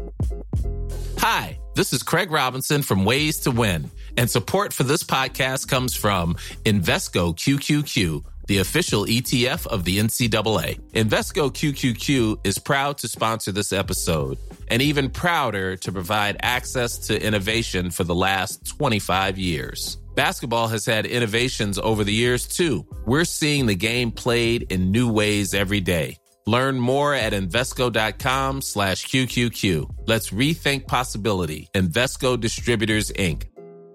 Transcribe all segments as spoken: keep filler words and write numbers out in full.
Hi, this is Craig Robinson from Ways to Win, and support for this podcast comes from Invesco Q Q Q, the official E T F of the N C double A. Invesco Q Q Q is proud to sponsor this episode, and even prouder to provide access to innovation for the last twenty-five years. Basketball has had innovations over the years, too. We're seeing the game played in new ways every day. Learn more at Invesco.com slash QQQ. Let's rethink possibility. Invesco Distributors, Incorporated.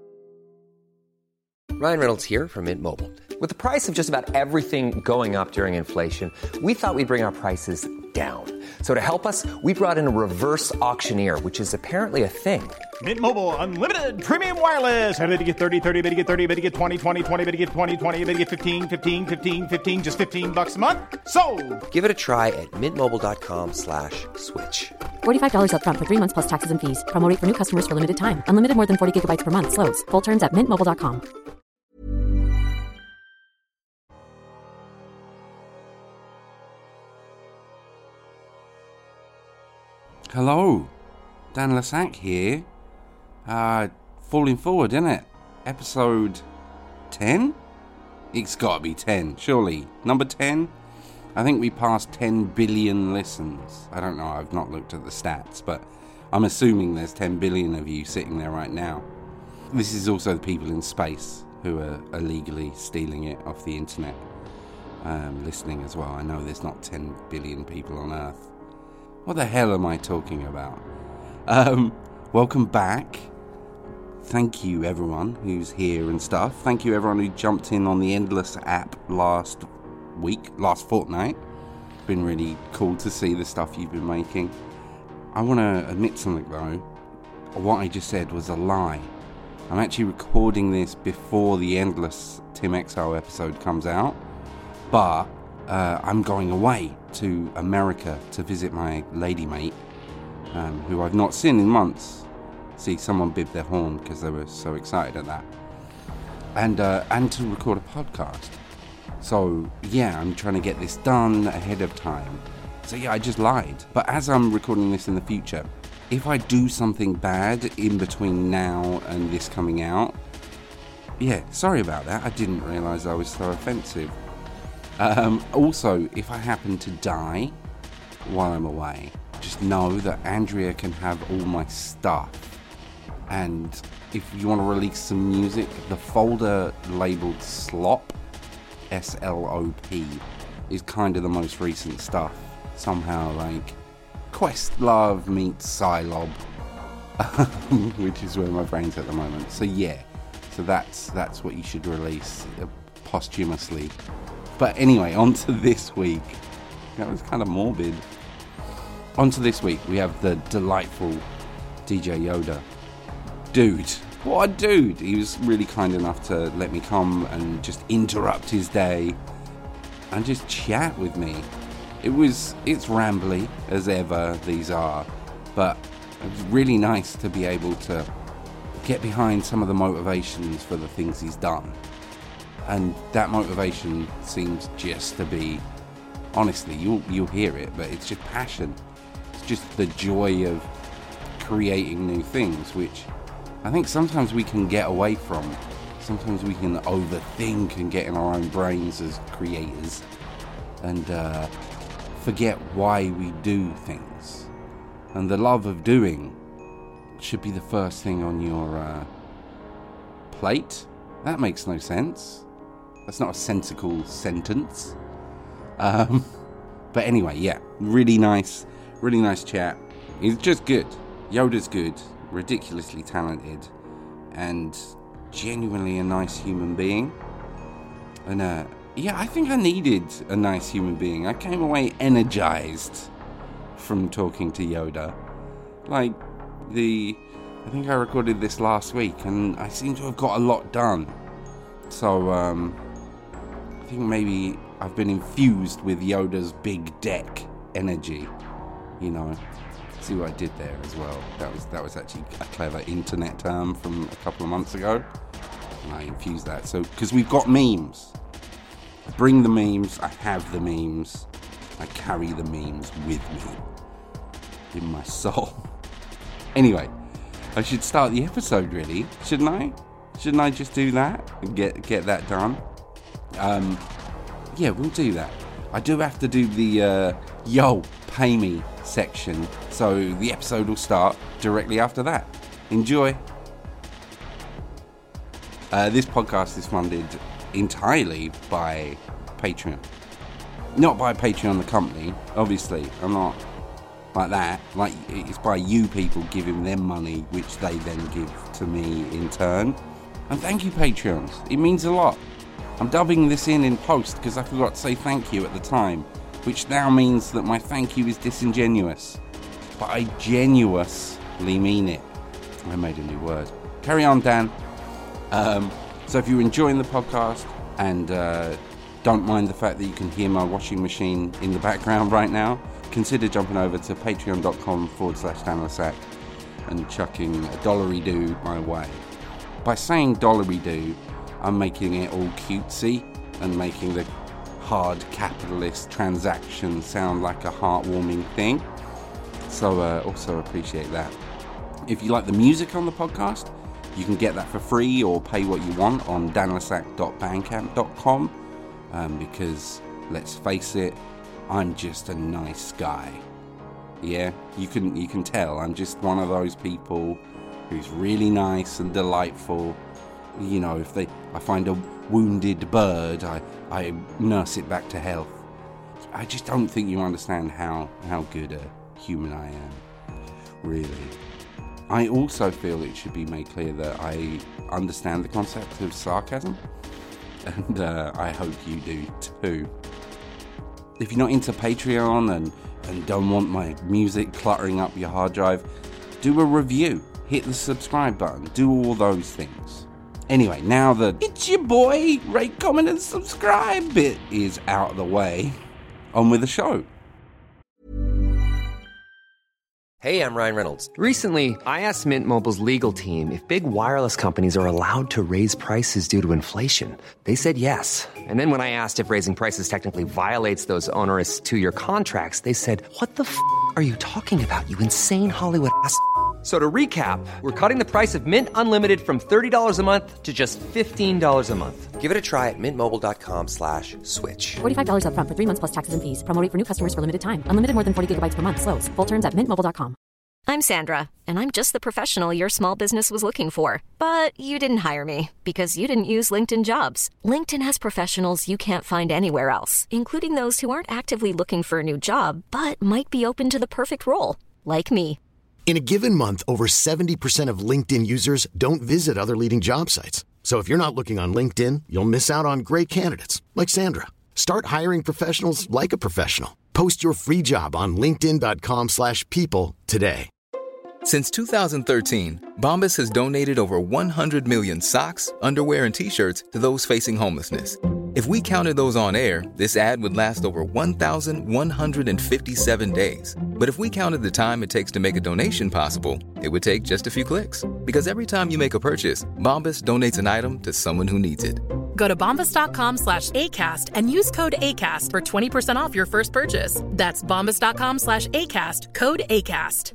Ryan Reynolds here from Mint Mobile. With the price of just about everything going up during inflation, we thought we'd bring our prices down. So to help us, we brought in a reverse auctioneer, which is apparently a thing. Mint Mobile Unlimited Premium Wireless. How to get thirty, thirty, how to get thirty, how to get twenty, twenty, twenty, how to get twenty, twenty, how to get fifteen, fifteen, fifteen, fifteen, just fifteen bucks a month? Sold! Give it a try at mintmobile.com slash switch. forty-five dollars up front for three months plus taxes and fees. Promo rate for new customers for limited time. Unlimited more than forty gigabytes per month. Slows full terms at mint mobile dot com. Hello, Dan Lassac here. Uh, falling forward, isn't it? Episode ten? It's got to be ten, surely. Number ten? I think we passed ten billion listens. I don't know, I've not looked at the stats, but I'm assuming there's ten billion of you sitting there right now. This is also the people in space who are illegally stealing it off the internet, um, listening as well. I know there's not ten billion people on Earth. What the hell am I talking about? Um, welcome back. Thank you everyone who's here and stuff. Thank you everyone who jumped in on the Endless app last week, last fortnight. Been really cool to see the stuff you've been making. I want to admit something though. What I just said was a lie. I'm actually recording this before the Endless Tim Exile episode comes out, but uh, I'm going away to America to visit my lady mate, um, who I've not seen in months. See, someone bib their horn because they were so excited at that, and uh, and to record a podcast. So yeah, I'm trying to get this done ahead of time. So yeah, I just lied. But as I'm recording this in the future, if I do something bad in between now and this coming out, yeah, sorry about that. I didn't realise I was so offensive. Um, also, if I happen to die while I'm away, just know that Andrea can have all my stuff. And if you want to release some music, the folder labelled Slop, S L O P, is kind of the most recent stuff. Somehow, like, Questlove meets Psylob, which is where my brain's at the moment. So yeah, so that's that's what you should release uh, posthumously. But anyway, on to this week. That was kind of morbid. On to this week, we have the delightful D J Yoda. Dude, what a dude. He was really kind enough to let me come and just interrupt his day and just chat with me. It was, it's rambly, as ever these are, but it was really nice to be able to get behind some of the motivations for the things he's done. And that motivation seems just to be, honestly, you'll, you'll hear it, but it's just passion. It's just the joy of creating new things, which I think sometimes we can get away from. Sometimes we can overthink and get in our own brains as creators and uh, forget why we do things. And the love of doing should be the first thing on your uh, plate. That makes no sense. That's not a sensical sentence. Um, but anyway, yeah, really nice, really nice chat. He's just good. Yoda's good, ridiculously talented, and genuinely a nice human being. And uh, yeah, I think I needed a nice human being. I came away energized from talking to Yoda. Like, the... I think I recorded this last week, and I seem to have got a lot done. So, um... I think maybe I've been infused with Yoda's big deck energy. You know, see what I did there as well. That was that was actually a clever internet term from a couple of months ago. And I infused that. So, because we've got memes. I bring the memes, I have the memes, I carry the memes with me in my soul. Anyway, I should start the episode, really, shouldn't I? Shouldn't I just do that and get get that done? Um, yeah, we'll do that. I do have to do the uh, yo, pay me section, so the episode will start directly after that. Enjoy. Uh, this podcast is funded entirely by Patreon. Not by Patreon the company, obviously. I'm not like that. Like, it's by you people giving them money, which they then give to me in turn. And thank you, Patreons. It means a lot. I'm dubbing this in in post because I forgot to say thank you at the time, which now means that my thank you is disingenuous. But I genuinely mean it. I made a new word. Carry on, Dan. Um, so if you're enjoying the podcast and uh, don't mind the fact that you can hear my washing machine in the background right now, consider jumping over to patreon.com forward slash Dan Lasac and chucking a dollary-doo my way. By saying dollary-doo, I'm making it all cutesy and making the hard capitalist transaction sound like a heartwarming thing. So uh, also appreciate that. If you like the music on the podcast, you can get that for free or pay what you want on dan lasac dot bandcamp dot com. Um, because, let's face it, I'm just a nice guy. Yeah, you can you can tell I'm just one of those people who's really nice and delightful. You know, if they I find a wounded bird, I, I nurse it back to health. I just don't think you understand how, how good a human I am. Really. I also feel it should be made clear that I understand the concept of sarcasm. And uh, I hope you do too. If you're not into Patreon and, and don't want my music cluttering up your hard drive, do a review. Hit the subscribe button. Do all those things. Anyway, now that it's your boy, rate, comment and subscribe bit is out of the way, on with the show. Hey, I'm Ryan Reynolds. Recently, I asked Mint Mobile's legal team if big wireless companies are allowed to raise prices due to inflation. They said yes. And then when I asked if raising prices technically violates those onerous two-year contracts, they said, what the f*** are you talking about, you insane Hollywood ass f- So to recap, we're cutting the price of Mint Unlimited from thirty dollars a month to just fifteen dollars a month. Give it a try at mintmobile.com slash switch. forty-five dollars up front for three months plus taxes and fees. Promo rate for new customers for limited time. Unlimited more than forty gigabytes per month. Slows full terms at mint mobile dot com. I'm Sandra, and I'm just the professional your small business was looking for. But you didn't hire me because you didn't use LinkedIn Jobs. LinkedIn has professionals you can't find anywhere else, including those who aren't actively looking for a new job, but might be open to the perfect role, like me. In a given month, over seventy percent of LinkedIn users don't visit other leading job sites. So if you're not looking on LinkedIn, you'll miss out on great candidates like Sandra. Start hiring professionals like a professional. Post your free job on linkedin dot com slash people today. Since two thousand thirteen, Bombas has donated over one hundred million socks, underwear, and T-shirts to those facing homelessness. If we counted those on air, this ad would last over one thousand one hundred fifty-seven days. But if we counted the time it takes to make a donation possible, it would take just a few clicks. Because every time you make a purchase, Bombas donates an item to someone who needs it. Go to bombas.com slash ACAST and use code ACAST for twenty percent off your first purchase. That's bombas.com slash ACAST, code ACAST.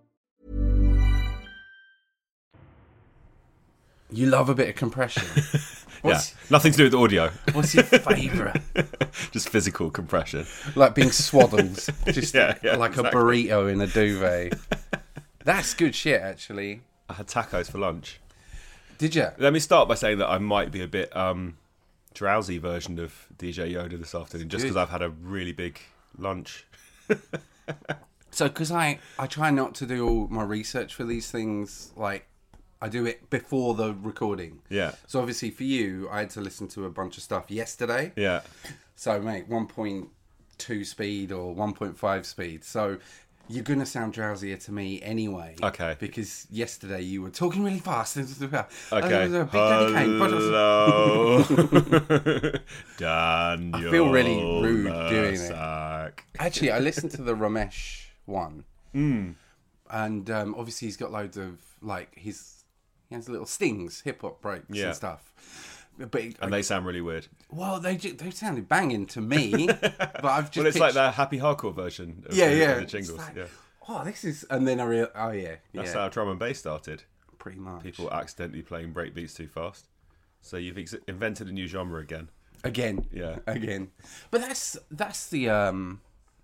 You love a bit of compression. Yeah, nothing to do with audio. What's your favourite? Just physical compression. Like being swaddled. Just yeah, yeah, like exactly. a burrito in a duvet. That's good shit, actually. I had tacos for lunch. Did you? Let me start by saying that I might be a bit um, drowsy version of D J Yoda this afternoon, just because I've had a really big lunch. So, because I, I try not to do all my research for these things, like, I do it before the recording. Yeah. So obviously for you, I had to listen to a bunch of stuff yesterday. Yeah. So mate, one point two speed or one point five speed. So you're going to sound drowsier to me anyway. Okay. Because yesterday you were talking really fast. Okay. Uh, Hello. Daniel. I feel really rude doing it. Lasac. Actually, I listened to the Ramesh one. Mm. And um, obviously he's got loads of, like, his... He has little stings, hip-hop breaks yeah. and stuff. But it, and they sound really weird. Well, they they sounded banging to me. But I've just Well, it's pitched... like the happy hardcore version of yeah, the, yeah. of the jingles. Like, yeah. oh, this is, and then I real, oh yeah, That's yeah, how drum and bass started. pretty much. People accidentally playing breakbeats too fast. So you've ex- invented a new genre again. Again, Yeah. again. But that's that's the um,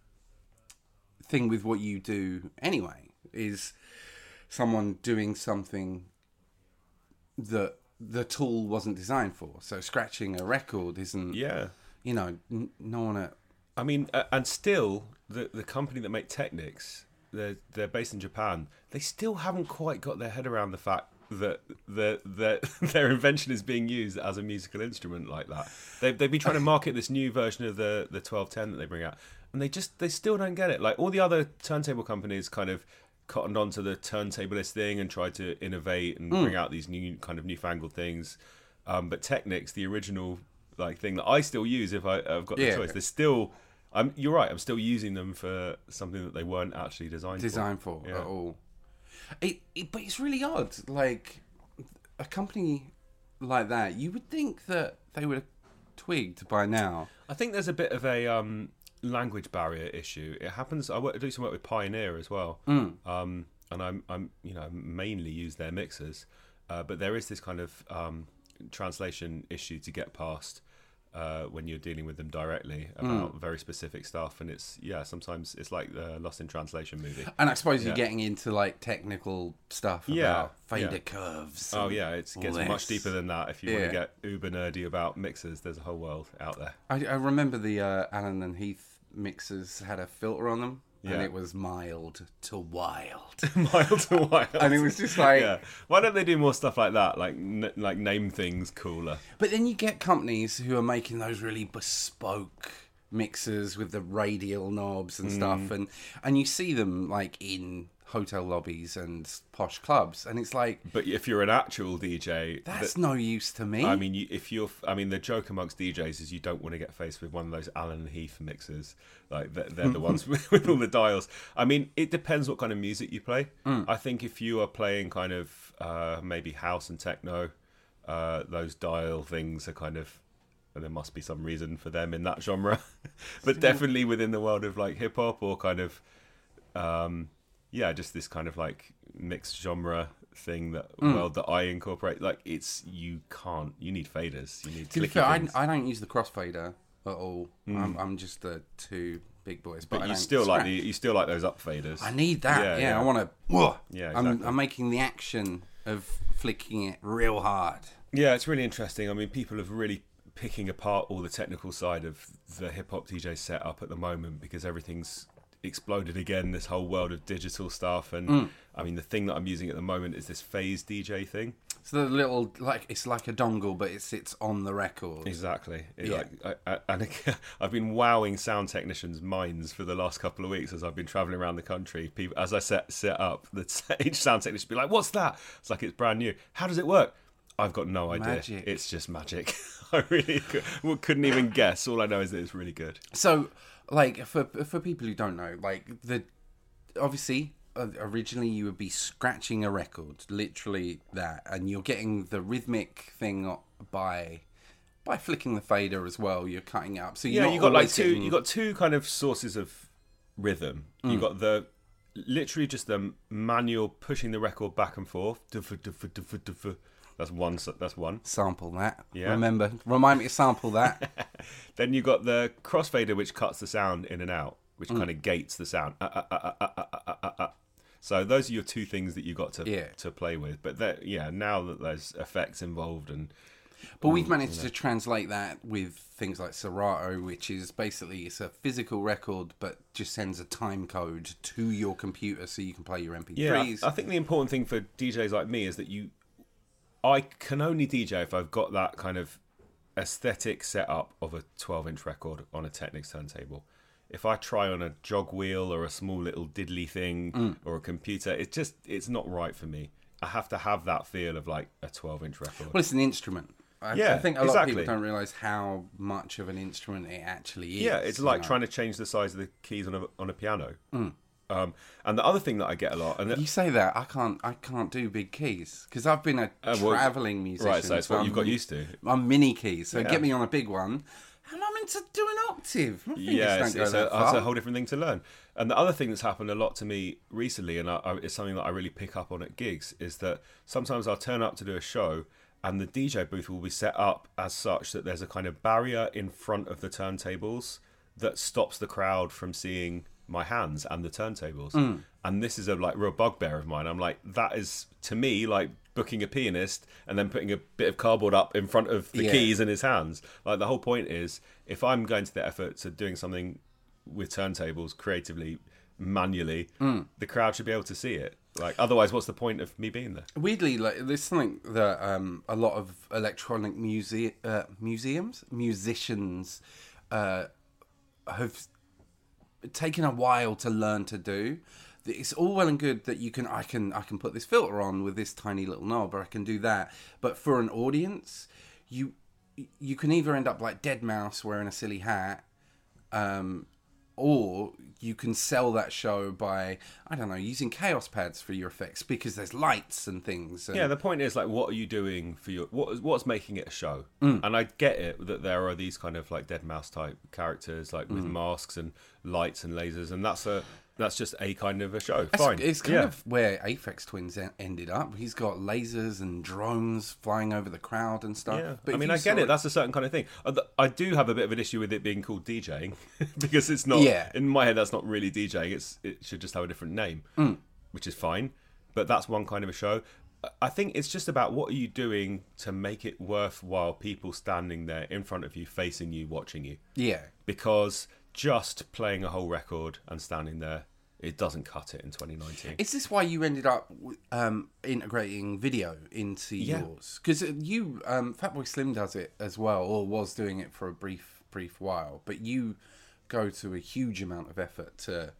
thing with what you do anyway, is someone doing something that the tool wasn't designed for. So scratching a record isn't, Yeah. you know, n- no one at... I mean, uh, and still, the the company that make Technics, they're, they're based in Japan, they still haven't quite got their head around the fact that the, the, their invention is being used as a musical instrument like that. They've, they've been trying to market this new version of the, the twelve ten that they bring out, and they just they still don't get it. Like, all the other turntable companies kind of cottoned onto the turntablist thing and tried to innovate and mm. bring out these new kind of newfangled things. Um, but Technics, the original like thing that I still use if I, I've got the yeah. choice, they're still... I'm, you're right, I'm still using them for something that they weren't actually designed, designed for. for. Yeah. At all. It, it, but it's really odd. Like, a company like that, you would think that they would have twigged by now. I think there's a bit of a um, language barrier issue. It happens. I, work, I do some work with Pioneer as well, mm. um, and I'm, I'm, you know, mainly use their mixers, uh, but there is this kind of um, translation issue to get past. Uh, when you're dealing with them directly about mm. very specific stuff, and it's yeah sometimes it's like the Lost in Translation movie. And I suppose yeah. you're getting into like technical stuff about yeah, fader yeah. curves. Oh yeah, it gets this. much deeper than that. If you yeah. want to get uber nerdy about mixers, there's a whole world out there. I, I remember the uh, Allen and Heath mixers had a filter on them. Yeah. And it was mild to wild. Mild to wild. And it was just like... yeah. Why don't they do more stuff like that? Like n- like name things cooler. But then you get companies who are making those really bespoke mixers with the radial knobs and mm. stuff. And, and you see them like in hotel lobbies and posh clubs. And it's like... But if you're an actual D J... That's that, no use to me. I mean, you, if you're... I mean, the joke amongst D Js is you don't want to get faced with one of those Allen and Heath mixers. Like, they're, they're the ones with, with all the dials. I mean, it depends what kind of music you play. Mm. I think if you are playing kind of uh, maybe house and techno, uh, those dial things are kind of... And there must be some reason for them in that genre. But definitely within the world of, like, hip-hop or kind of... Um, yeah, just this kind of, like, mixed genre thing that, mm. well, that I incorporate. Like, it's... You can't... You need faders. You need to be fair, I, I don't use the crossfader at all. Mm. I'm, I'm just the two big boys, but, but I you don't still scratch. like the you still like those up faders. I need that. Yeah, yeah. yeah. I want to. Yeah, exactly. I'm, I'm making the action of flicking it real hard. Yeah, it's really interesting. I mean, people have really picking apart all the technical side of the hip hop D J setup at the moment because everything's exploded again. This whole world of digital stuff, and mm. I mean, the thing that I'm using at the moment is this phase D J thing. So the little, like, it's like a dongle, but it sits on the record. Exactly. It, yeah. Like, I, I, and I've been wowing sound technicians' minds for the last couple of weeks as I've been travelling around the country. People, as I set set up, the each sound technician be like, "What's that?" It's like it's brand new. How does it work? I've got no idea. Magic. It's just magic. I really could, couldn't even guess. All I know is that it's really good. So, like, for for people who don't know, like, the obviously. Originally you would be scratching a record, literally that, and you're getting the rhythmic thing by by flicking the fader as well. You're cutting it up, so you're yeah, not you got like two. getting... You got two kind of sources of rhythm. Mm. You got the literally just the manual pushing the record back and forth. That's one. That's one. Sample that. Yeah. Remember, remind me to sample that. Then you got the crossfader, which cuts the sound in and out, which Mm. kind of gates the sound. Uh, uh, uh, uh, uh, uh, uh, uh. So those are your two things that you got to yeah. to play with. But that, yeah, now that there's effects involved and. But we've managed you know. to translate that with things like Serato, which is basically it's a physical record, but just sends a time code to your computer so you can play your M P threes. Yeah, I think the important thing for D Js like me is that you, I can only D J if I've got that kind of aesthetic setup of a twelve-inch record on a Technics turntable. If I try on a jog wheel or a small little diddly thing mm. or a computer, it's just it's not right for me. I have to have that feel of like a twelve-inch record. Well, it's an instrument. I, yeah, I think a lot exactly. of people don't realise how much of an instrument it actually is. Yeah, it's like know? trying to change the size of the keys on a on a piano. Mm. Um, and the other thing that I get a lot, and you say that I can't, I can't do big keys because I've been a uh, well, travelling musician. Right, so it's so what I'm, you've got used to. I'm mini keys, so yeah. get me on a big one. How am I meant to do an octave? My fingers Yeah, don't it's, go it's, that a, far. it's a whole different thing to learn. And the other thing that's happened a lot to me recently, and I, I, it's something that I really pick up on at gigs, is that sometimes I'll turn up to do a show and the D J booth will be set up as such that there's a kind of barrier in front of the turntables that stops the crowd from seeing my hands and the turntables. Mm. And this is a like real bugbear of mine. I'm like, that is to me like booking a pianist and then putting a bit of cardboard up in front of the yeah. keys in his hands. Like the whole point is, if I'm going to the effort to doing something with turntables creatively, manually, mm. the crowd should be able to see it. Like otherwise, what's the point of me being there? Weirdly, like there's something that um, a lot of electronic muse- uh, museums, musicians uh, have taken a while to learn to do. It's all well and good that you can, I can, I can put this filter on with this tiny little knob, or I can do that. But for an audience, you you can either end up like deadmau wearing a silly hat, um, or you can sell that show by, I don't know, using Chaos pads for your effects because there's lights and things. And... Yeah, the point is like, what are you doing for your what? What's making it a show? Mm. And I get it that there are these kind of like deadmau type characters, like with mm. masks and lights and lasers, and that's a that's just a kind of a show. It's, Fine, it's kind yeah. of where Aphex Twins ended up. He's got lasers and drones flying over the crowd and stuff. Yeah, but I mean, I get it. it. That's a certain kind of thing. I do have a bit of an issue with it being called DJing because it's not. Yeah. In my head, that's not really DJing. It's it should just have a different name, mm. which is fine. But that's one kind of a show. I think it's just about what are you doing to make it worthwhile people standing there in front of you, facing you, watching you. Yeah. Because just playing a whole record and standing there, it doesn't cut it in twenty nineteen. Is this why you ended up um, integrating video into yeah. yours? Because you, um, Fatboy Slim does it as well, or was doing it for a brief, brief while. But you go to a huge amount of effort to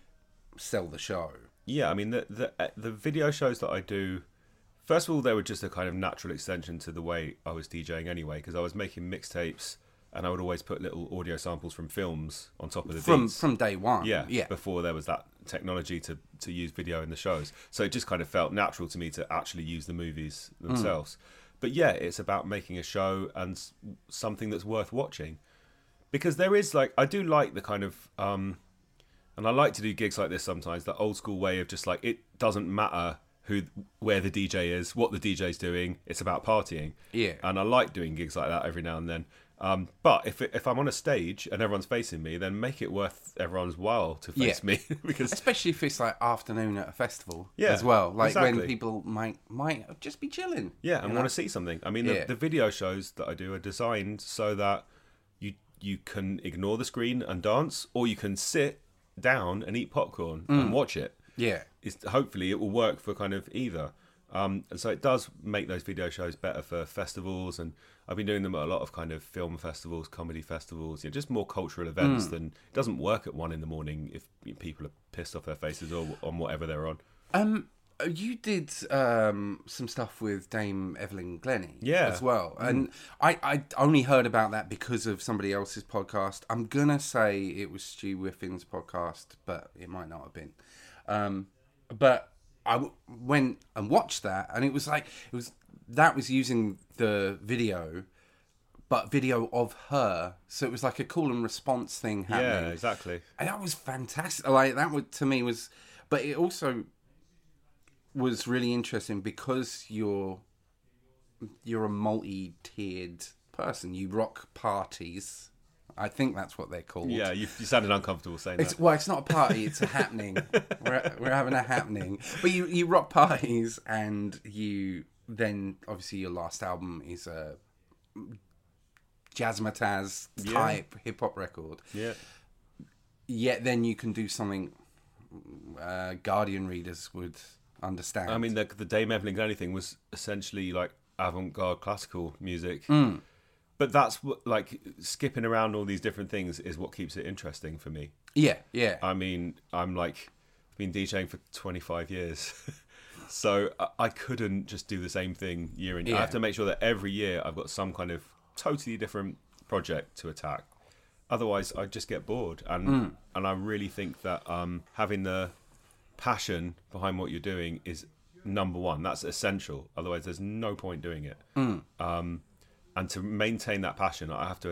sell the show. Yeah, I mean the the the video shows that I do. First of all, they were just a kind of natural extension to the way I was DJing anyway, because I was making mixtapes. And I would always put little audio samples from films on top of the from, beats. From day one. Yeah, yeah, before there was that technology to, to use video in the shows. So it just kind of felt natural to me to actually use the movies themselves. Mm. But yeah, it's about making a show and something that's worth watching. Because there is like, I do like the kind of, um, and I like to do gigs like this sometimes, the old school way of just like, it doesn't matter who, where the D J is, what the D J's doing, it's about partying. Yeah. And I like doing gigs like that every now and then. Um, but if it, if I'm on a stage and everyone's facing me, then make it worth everyone's while to face yeah. me, because especially if it's like afternoon at a festival, yeah, as well. Like exactly. when people might might just be chilling, yeah, and want to see something. I mean, the, yeah. the video shows that I do are designed so that you you can ignore the screen and dance, or you can sit down and eat popcorn mm. and watch it. Yeah, it's, hopefully it will work for kind of either. Um, and so it does make those video shows better for festivals, and I've been doing them at a lot of kind of film festivals, comedy festivals, you know, just more cultural events. Mm. Than it doesn't work at one in the morning if people are pissed off their faces or on whatever they're on. Um, you did um some stuff with Dame Evelyn Glennie, yeah, as well, mm. and I I only heard about that because of somebody else's podcast. I'm gonna say it was Stu Whiffin's podcast, but it might not have been. Um, but. I w- went and watched that, and it was like it was that was using the video, but video of her, so it was like a call and response thing happening. Yeah, exactly. And that was fantastic. Like that would to me was, but it also was really interesting because you're you're a multi-tiered person. You rock parties. I think that's what they're called. Yeah, you, you sounded uncomfortable saying it's, that. Well, it's not a party; it's a happening. we're we're having a happening. But you you rock parties, and you then obviously your last album is a jazzmatazz type yeah. hip hop record. Yeah. Yet then you can do something uh, Guardian readers would understand. I mean, the the Dame Evelyn Glennie thing was essentially like avant-garde classical music. Mm. But that's what, like, skipping around all these different things is what keeps it interesting for me. Yeah, yeah. I mean, I'm like, I've been DJing for twenty-five years. So I, I couldn't just do the same thing year in year. Yeah. I have to make sure that every year I've got some kind of totally different project to attack. Otherwise, I just get bored. And mm. and I really think that um, having the passion behind what you're doing is number one. That's essential. Otherwise, there's no point doing it. Mm. Um And to maintain that passion, I have to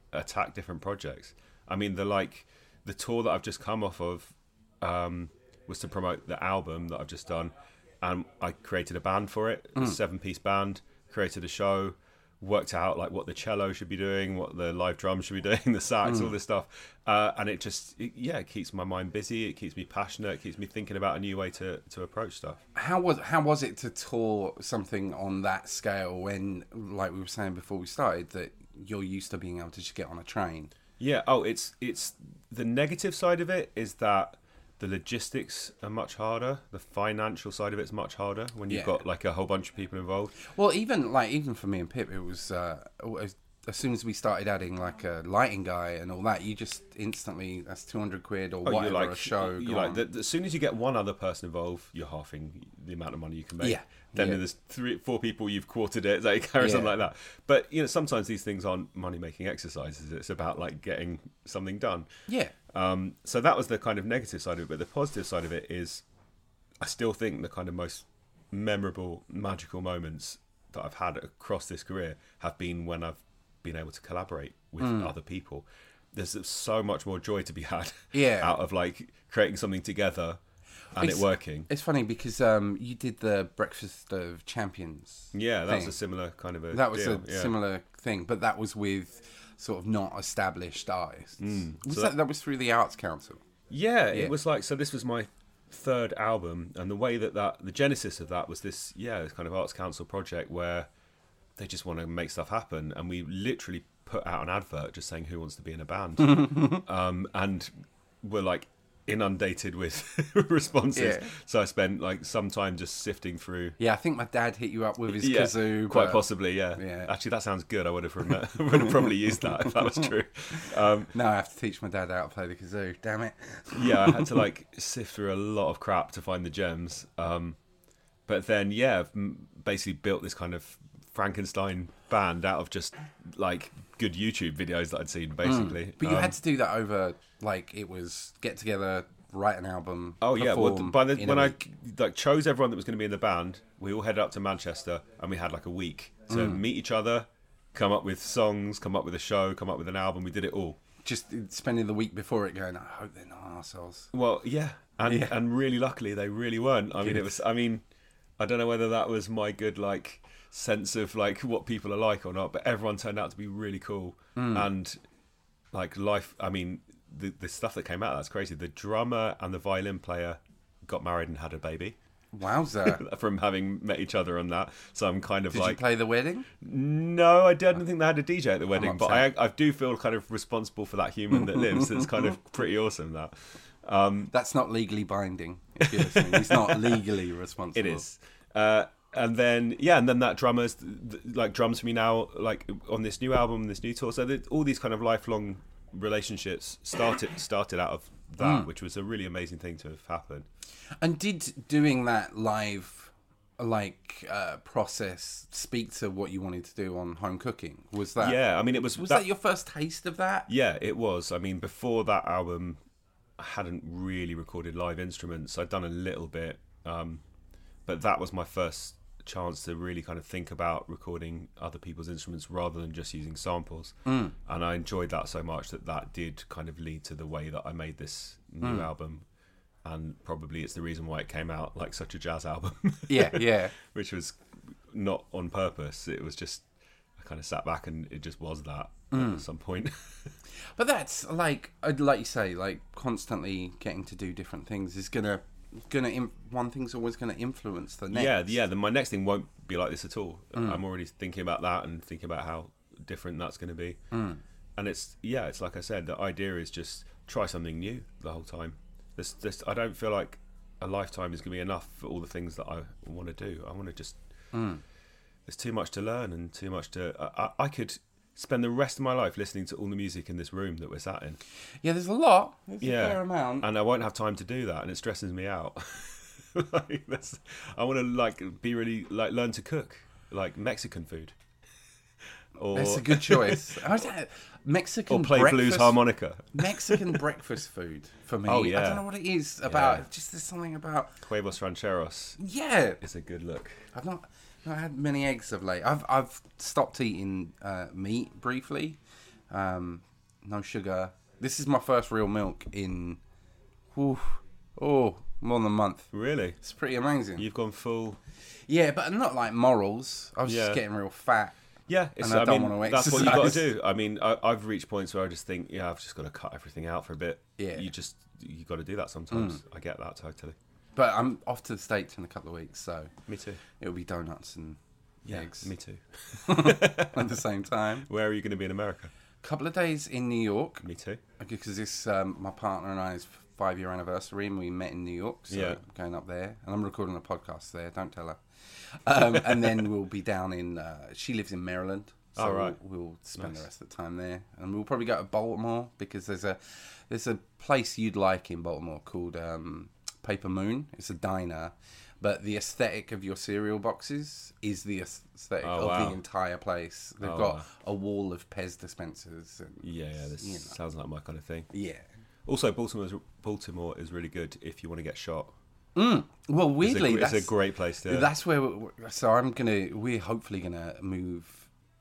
attack different projects. I mean, the like the tour that I've just come off of um, was to promote the album that I've just done, and I created a band for it, a Mm. seven-piece band. Created a show, worked out like what the cello should be doing, what the live drums should be doing, the sax, Mm. all this stuff, uh, and it just it, yeah, it keeps my mind busy. It keeps me passionate. It keeps me thinking about a new way to to approach stuff. How was how was it to tour something on that scale when, like we were saying before we started, that you're used to being able to just get on a train? Yeah. Oh, it's it's the negative side of it is that the logistics are much harder. The financial side of it's much harder when you've Yeah. got like a whole bunch of people involved. Well, even like even for me and Pip, it was uh, as, as soon as we started adding like a lighting guy and all that, you just instantly that's two hundred quid or Oh, whatever you're like, a show. You're go like on. the, the, as soon as you get one other person involved, you're halving the amount of money you can make. Yeah. Then Yeah. there's three, four people, you've quartered it, like or something Yeah. like that. But you know, sometimes these things aren't money-making exercises. It's about like getting something done. Yeah. Um, so that was the kind of negative side of it. But the positive side of it is, I still think the kind of most memorable, magical moments that I've had across this career have been when I've been able to collaborate with Mm. other people. There's so much more joy to be had Yeah. out of like creating something together and It's- it working. It's funny because um, you did the Breakfast of Champions. Yeah, that was thing. a similar kind of a That was deal, a yeah. similar thing, but that was with sort of not established artists. Mm. Was So that, that- that was through the Arts Council? Yeah, Yeah. it was like, so this was my third album, and the way that, that the genesis of that was this, yeah, this kind of Arts Council project where they just want to make stuff happen, and we literally put out an advert just saying who wants to be in a band, um, and we're like inundated with responses. Yeah. So I spent like some time just sifting through. Yeah, I think my dad hit you up with his Yeah, kazoo. quite but- possibly, yeah. Yeah. Actually, that sounds good. I would have, rem- would have probably used that if that was true. Um, Now I have to teach my dad how to play the kazoo. Damn it. yeah, I had to like sift through a lot of crap to find the gems. Um, but then, yeah, I've m- basically built this kind of Frankenstein band out of just like good YouTube videos that I'd seen, basically. Mm. But you Um, had to do that over, like, it was get together, write an album. Oh yeah, well, perform by the, in a when I week. like chose everyone that was going to be in the band, we all headed up to Manchester and we had like a week to Mm. meet each other, come up with songs, come up with a show, come up with an album. We did it all. Just spending the week before it going, I hope they're not arseholes. Well, yeah, and Yeah. and really luckily they really weren't. I mean, Good. it was. I mean, I don't know whether that was my good like sense of like what people are like or not, but everyone turned out to be really cool Mm. and like life. I mean, the the stuff that came out that's crazy. The drummer and the violin player got married and had a baby. Wowza. From having met each other on that, so I'm kind of Did like you play the wedding? no, I didn't think they had a D J at the wedding, but I, upset. I do feel kind of responsible for that human that lives. It's kind of pretty awesome that. Um, That's not legally binding. If you're listening. He's not legally responsible. It is. Uh, and then, yeah, and then that drummer's th- th- like drums for me now, like on this new album, this new tour. So that all these kind of lifelong relationships started started out of that, Mm. which was a really amazing thing to have happened. And did doing that live, like, uh, process speak to what you wanted to do on Home Cooking? Was that? Yeah, I mean, it was. Was that, your first taste of that? Yeah, it was. I mean, before that album, I hadn't really recorded live instruments. I'd done a little bit, um, but that was my first chance to really kind of think about recording other people's instruments rather than just using samples. Mm. And I enjoyed that so much that that did kind of lead to the way that I made this new Mm. album. And probably it's the reason why it came out like such a jazz album. Yeah, yeah. Which was not on purpose. It was just, I kind of sat back and it just was that Mm. at some point. But that's like, I'd like you say, like constantly getting to do different things is gonna, gonna. Im- one thing's always gonna influence the next. Yeah, yeah. Then my next thing won't be like this at all. Mm. I'm already thinking about that and thinking about how different that's going to be. Mm. And it's yeah, it's like I said. The idea is just try something new the whole time. This, this. I don't feel like a lifetime is going to be enough for all the things that I want to do. I want to just. Mm. There's too much to learn and too much to. I, I, I could spend the rest of my life listening to all the music in this room that we're sat in. Yeah, there's a lot. There's yeah, a fair amount. and I won't have time to do that, and it stresses me out. like, that's, I want to like be really like learn to cook like Mexican food. Or That's a good choice. I was at Mexican or play breakfast, blues harmonica. Mexican breakfast food for me. Oh, yeah. I don't know what it is about. Yeah. Just there's something about. Huevos rancheros. Yeah, It's a good look. I've not, not had many eggs of late. I've I've stopped eating uh, meat briefly, Um, no sugar. This is my first real milk in, whew, oh, more than a month. Really? It's pretty amazing. You've gone full... Yeah, but not like morals. I was Yeah. just getting real fat. Yeah, it's, and I, I don't mean, want to that's exercise. what you got to do. I mean, I, I've reached points where I just think, yeah, I've just got to cut everything out for a bit. Yeah. You just, you got to do that sometimes. Mm. I get that totally. But I'm off to the States in a couple of weeks, so... Me too. It'll be donuts and Yeah, eggs. me too. At the same time. Where are you going to be in America? A couple of days in New York. Me too. Because this, um, my partner and I's five-year anniversary, and we met in New York, so Yeah. I'm going up there. And I'm recording a podcast there, don't tell her. Um, and then we'll be down in... Uh, she lives in Maryland. So Oh, right. we'll, we'll spend Nice. the rest of the time there. And we'll probably go to Baltimore, because there's a there's a place you'd like in Baltimore called um, Paper Moon. It's a diner. But the aesthetic of your cereal boxes is the aesthetic Oh, of wow. the entire place. They've Oh, got wow. a wall of Pez dispensers. And, Yeah, yeah, this you know. sounds like my kind of thing. Yeah. Also, Baltimore is, Baltimore is really good if you want to get shot. Mm. Well, weirdly, it's a, that's it's a great place to. That's where. We're, so I'm gonna. We're hopefully gonna move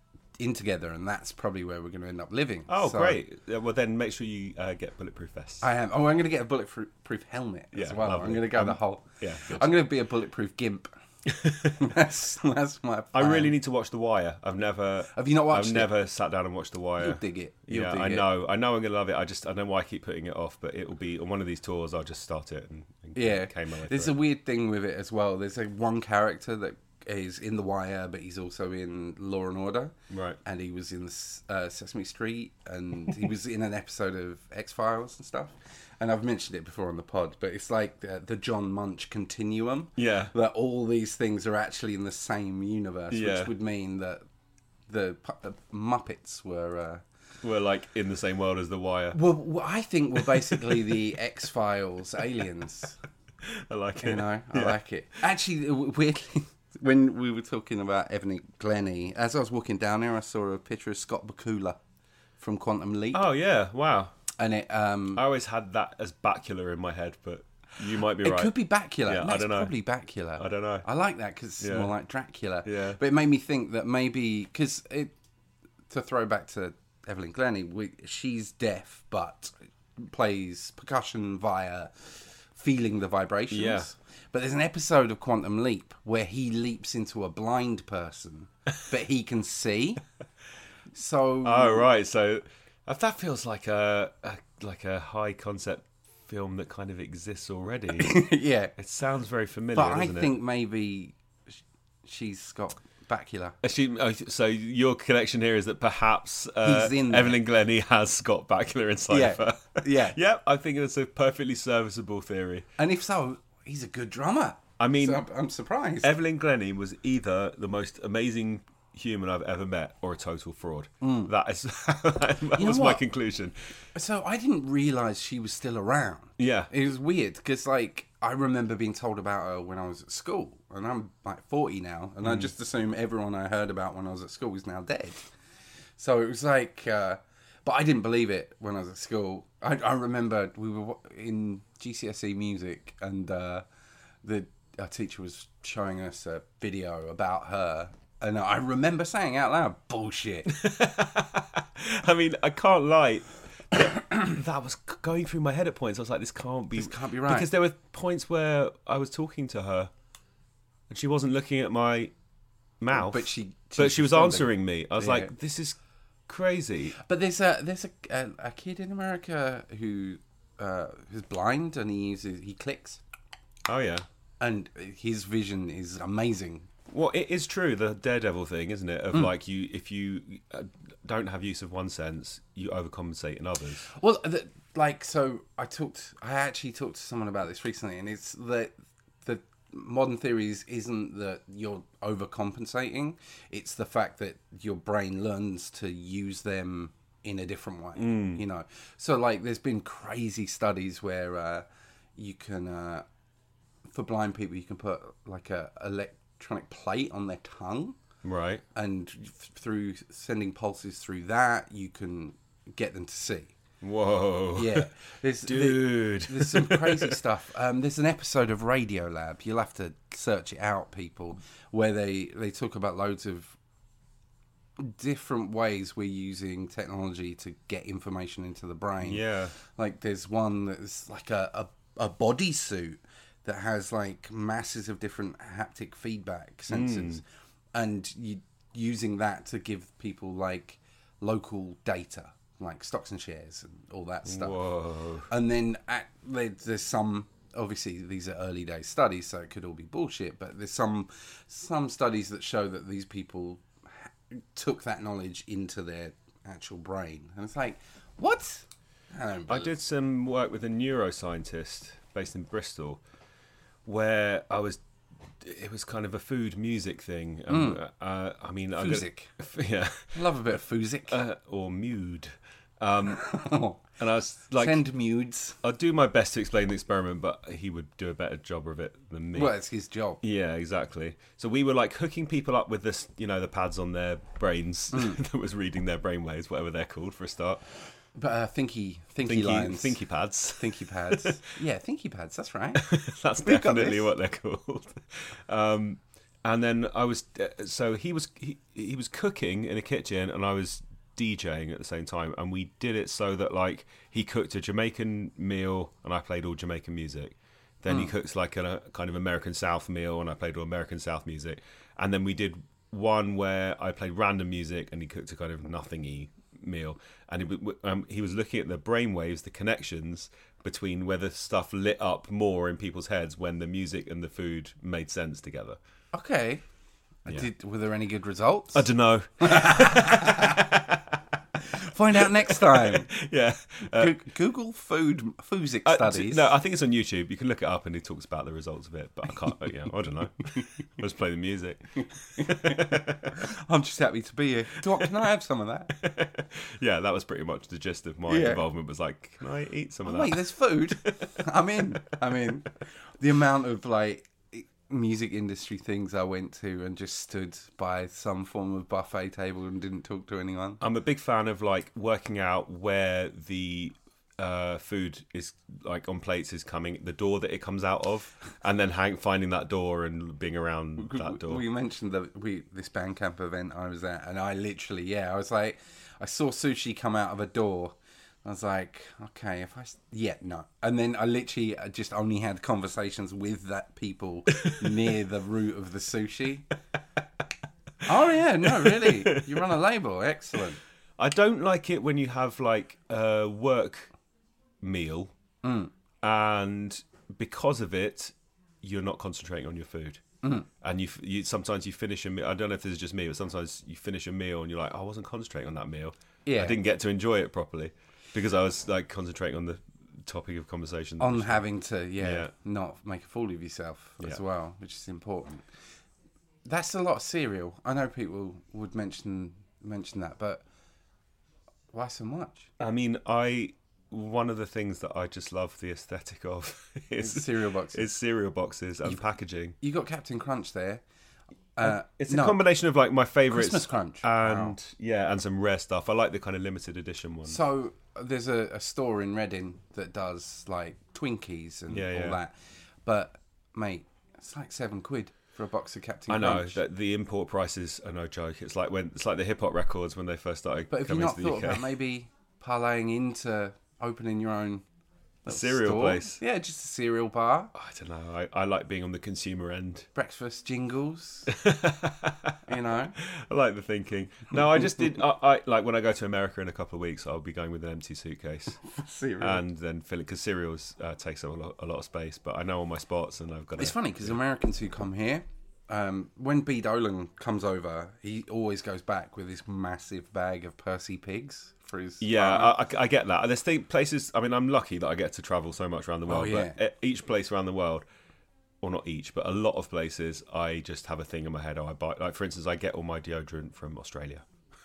in together, and that's probably where we're gonna end up living. Oh, So great! Yeah, well, then make sure you uh, get bulletproof vests. I am. Oh, I'm gonna get a bulletproof helmet as Yeah, well. lovely. I'm gonna go Um, the whole. yeah, good. I'm gonna be a bulletproof gimp. that's that's my. I plan. really need to watch The Wire. I've never. Have you not watched I've it? never sat down and watched The Wire. You'll dig it. You'll yeah, dig I it. know. I know I'm gonna love it. I just I don't know why I keep putting it off, but it will be on one of these tours. I'll just start it and, and Yeah, came my way there's through a weird thing with it as well. There's like one character that is in The Wire, but he's also in Law and Order. Right. And he was in uh, Sesame Street, and he was in an episode of X Files and stuff. And I've mentioned it before on the pod, but it's like the, the John Munch continuum. Yeah. That all these things are actually in the same universe, Yeah. which would mean that the pu- uh, Muppets were. Uh, We're like in the same world as The Wire. well, well, I think we're basically the X Files aliens. I like it. You know, I Yeah. like it. Actually, w- weirdly, when we were talking about Evan Glennie, as I was walking down there, I saw a picture of Scott Bakula from Quantum Leap. Oh yeah! Wow. And it, um, I always had that as Bakula in my head, but you might be it right. could be Bakula. Yeah, No, I it's don't know. probably Bakula. I don't know. I like that because it's Yeah. more like Dracula. Yeah. But it made me think that maybe, because it, to throw back to Evelyn Glennie, we, she's deaf, but plays percussion via feeling the vibrations. Yeah. But there's an episode of Quantum Leap where he leaps into a blind person, but he can see. So Oh right, so uh, that feels like a, a like a high concept film that kind of exists already. yeah, It sounds very familiar, but I doesn't think maybe sh- she's got Bakula. it? She, oh, so your connection here is that perhaps uh, He's in there. Evelyn Glennie has Scott Bakula inside Yeah. of her. Yeah. yeah, I think it's a perfectly serviceable theory. And if so, he's a good drummer. I mean, So I'm, I'm surprised. Evelyn Glennie was either the most amazing human I've ever met or a total fraud. That is that Mm. You know was my what? conclusion. So I didn't realise she was still around. Yeah. It was weird because, like, I remember being told about her when I was at school, and I'm like forty now, and I Mm. just assume everyone I heard about when I was at school is now dead. So it was like, uh, but I didn't believe it when I was at school. I, I remember we were in G C S E music, and uh, the our teacher was showing us a video about her. And I remember saying out loud, bullshit. I mean, I can't lie. That was going through my head at points. I was like, this can't be. This can't be right. Because there were points where I was talking to her and she wasn't looking at my mouth. But she- but she was responding. answering me. I was Yeah. like, this is crazy. But there's a there's a, a, a kid in America who uh, who's blind, and he uses he clicks, Oh, yeah. and his vision is amazing. Well, it is true, the Daredevil thing, isn't it? Of Mm. like, you, if you uh, don't have use of one sense, you overcompensate in others. Well, the, like so, I talked. I actually talked to someone about this recently, and it's that the modern theories isn't that you're overcompensating; it's the fact that your brain learns to use them in a different way. Mm. You know, so like, there's been crazy studies where uh, you can, uh, for blind people, you can put like a electronic plate on their tongue. Right. And f- through sending pulses through that, you can get them to see. Whoa. Yeah. There's, Dude. there- there's some crazy stuff. Um, there's an episode of Radiolab, you'll have to search it out, people, where they, they talk about loads of different ways we're using technology to get information into the brain. Yeah. Like there's one that's like a, a, a bodysuit that has like masses of different haptic feedback sensors. Mm. And you using that to give people like local data, like stocks and shares and all that stuff. Whoa. And then at, there's some... Obviously, these are early day studies, so it could all be bullshit. But there's some some studies that show that these people took that knowledge into their actual brain, and it's like, what? I don't I did some work with a neuroscientist based in Bristol, where I was. It was kind of a food music thing. Um, mm. uh, I mean, Fusic. Yeah, I love a bit of Fusic uh, or Mude. Um, and I was like, send Mudes. I'll do my best to explain the experiment, but he would do a better job of it than me. Well, it's his job. Yeah, exactly. So we were like hooking people up with this, you know, the pads on their brains mm. that was reading their brainwaves, whatever they're called for a start. But uh, thinky, thinky, thinky lines, thinky pads, thinky pads. Yeah, thinky pads. That's right. That's We've definitely what they're called. Um, and then I was, uh, so he was he, he was cooking in a kitchen, and I was DJing at the same time, and we did it so that like he cooked a Jamaican meal and I played all Jamaican music. Then mm. he cooks like a, a kind of American South meal and I played all American South music. And then we did one where I played random music and he cooked a kind of nothingy meal. And it, um, he was looking at the brainwaves, the connections between whether stuff lit up more in people's heads when the music and the food made sense together. Okay. Yeah. Did, were there any good results? I don't know. Find out next time. Yeah. Uh, Go- Google food Fusic uh, studies. No, I think it's on YouTube. You can look it up and he talks about the results of it, but I can't, yeah, I don't know. Let's play the music. I'm just happy to be here. Doc, can I have some of that? Yeah, that was pretty much the gist of my yeah. involvement, was like, can I eat some of oh, that? Wait, there's food. I'm in. I'm in. The amount of like music industry things I went to and just stood by some form of buffet table and didn't talk to anyone. I'm a big fan of like working out where the uh, food is like on plates is coming, the door that it comes out of, and then hang, finding that door and being around that door. We mentioned that we this Bandcamp event I was at, and I literally, yeah, I was like, I saw sushi come out of a door. I was like, okay, if I... Yeah, no. And then I literally just only had conversations with that people near the root of the sushi. Oh, yeah, no, really. You run a label. Excellent. I don't like it when you have, like, a work meal, mm. and because of it, you're not concentrating on your food. Mm. And you, you sometimes you finish a meal... I don't know if this is just me, but sometimes you finish a meal and you're like, oh, I wasn't concentrating on that meal. Yeah. I didn't get to enjoy it properly. Because I was like concentrating on the topic of conversation. On having to, yeah, yeah, not make a fool of yourself as yeah. well, which is important. That's a lot of cereal. I know people would mention mention that, but why so much? I mean, I one of the things that I just love the aesthetic of is cereal boxes. Is cereal boxes and You've, packaging. You got Captain Crunch there. Uh, it's a no. combination of like my favourites, Christmas Crunch, and wow. yeah, and some rare stuff. I like the kind of limited edition ones. So there's a, a store in Reading that does like Twinkies and yeah, all yeah. that, but mate, it's like seven quid for a box of Captain I know Crunch. that the import prices are no joke. It's like when it's like the hip hop records when they first started. But have you coming not to the thought U K. about maybe parlaying into opening your own cereal store? place? Yeah, just a cereal bar. I don't know. I, I like being on the consumer end. Breakfast jingles. You know, I like the thinking. No, I just did. I, I like when I go to America in a couple of weeks. I'll be going with an empty suitcase cereal. and then fill it because cereals uh, takes up a lot, a lot of space. But I know all my spots, and I've got. It's funny because yeah. Americans who come here, um, when B. Dolan comes over, he always goes back with this massive bag of Percy pigs. For his yeah, I, I get that. There's th- places. I mean, I'm lucky that I get to travel so much around the world. Oh, yeah. But each place around the world, or not each, but a lot of places, I just have a thing in my head. Oh, I buy. Like for instance, I get all my deodorant from Australia.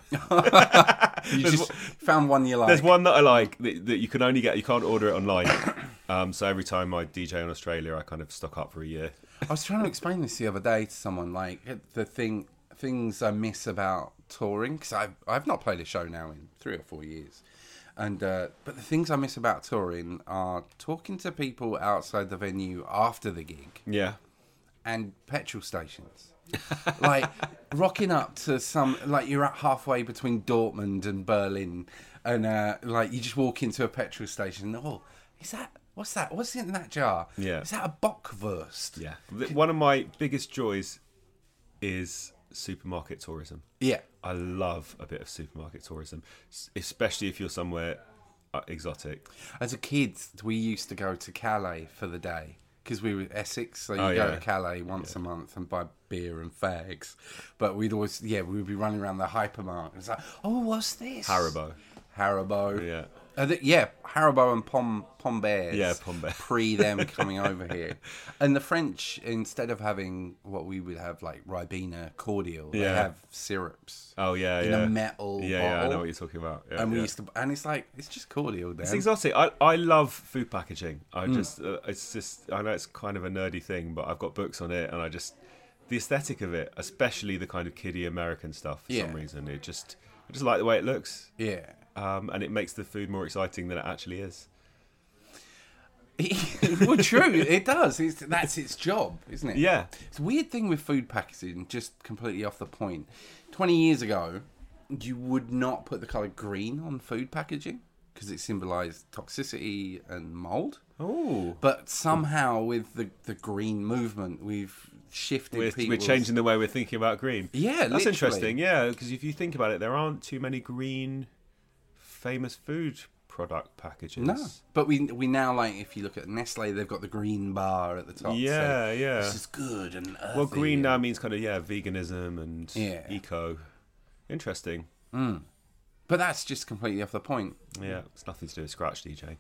You just found one you like. There's one that I like that, that you can only get. You can't order it online. Um, so every time I D J in Australia, I kind of stock up for a year. I was trying to explain this the other day to someone. Like the thing, things I miss about touring, because I've I've not played a show now in three or four years, and uh, but the things I miss about touring are talking to people outside the venue after the gig. Yeah, and petrol stations. Like rocking up to some, like you're at halfway between Dortmund and Berlin, and uh, like you just walk into a petrol station. And, oh, is that what's that? What's in that jar? Yeah, is that a Bockwurst? Yeah, one of my biggest joys is supermarket tourism. Yeah, I love a bit of supermarket tourism, especially if you're somewhere uh, exotic. As a kid, we used to go to Calais for the day. Because we were Essex, so you oh, go yeah. to Calais once yeah. a month and buy beer and fags. But we'd always, yeah, we would be running around the hypermarket. It's like, oh, what's this? Haribo. Haribo. Yeah. Uh, th- yeah, Haribo and Pom Pom Bears. Yeah, Pom Bears. Pre them coming over here. And the French, instead of having what we would have, like Ribena cordial, yeah. they have syrups. Oh, yeah, in yeah. a metal Yeah, bottle. yeah, I know what you're talking about. Yeah, and we yeah. used to, and it's like, it's just cordial then. It's exotic. I, I love food packaging. I Mm. just, uh, it's just, I know it's kind of a nerdy thing, but I've got books on it, and I just, the aesthetic of it, especially the kind of kiddie American stuff for Yeah. some reason, it just, I just like the way it looks. Yeah. Um, and it makes the food more exciting than it actually is. Well, true, it does. It's, that's its job, isn't it? Yeah. It's a weird thing with food packaging, just completely off the point. twenty years ago, you would not put the colour green on food packaging because it symbolised toxicity and mould. Oh. But somehow with the, the green movement, we've shifted We're, people's... we're changing the way we're thinking about green. Yeah, That's literally. interesting, yeah, because if you think about it, there aren't too many green famous food product packages. No, but we we now, like, if you look at Nestle, they've got the green bar at the top. Yeah, so yeah. This is good and earthy. Well, green and... now means kind of, yeah, veganism and Yeah. eco. Interesting. Mm. But that's just completely off the point. Yeah, it's nothing to do with Scratch DJing.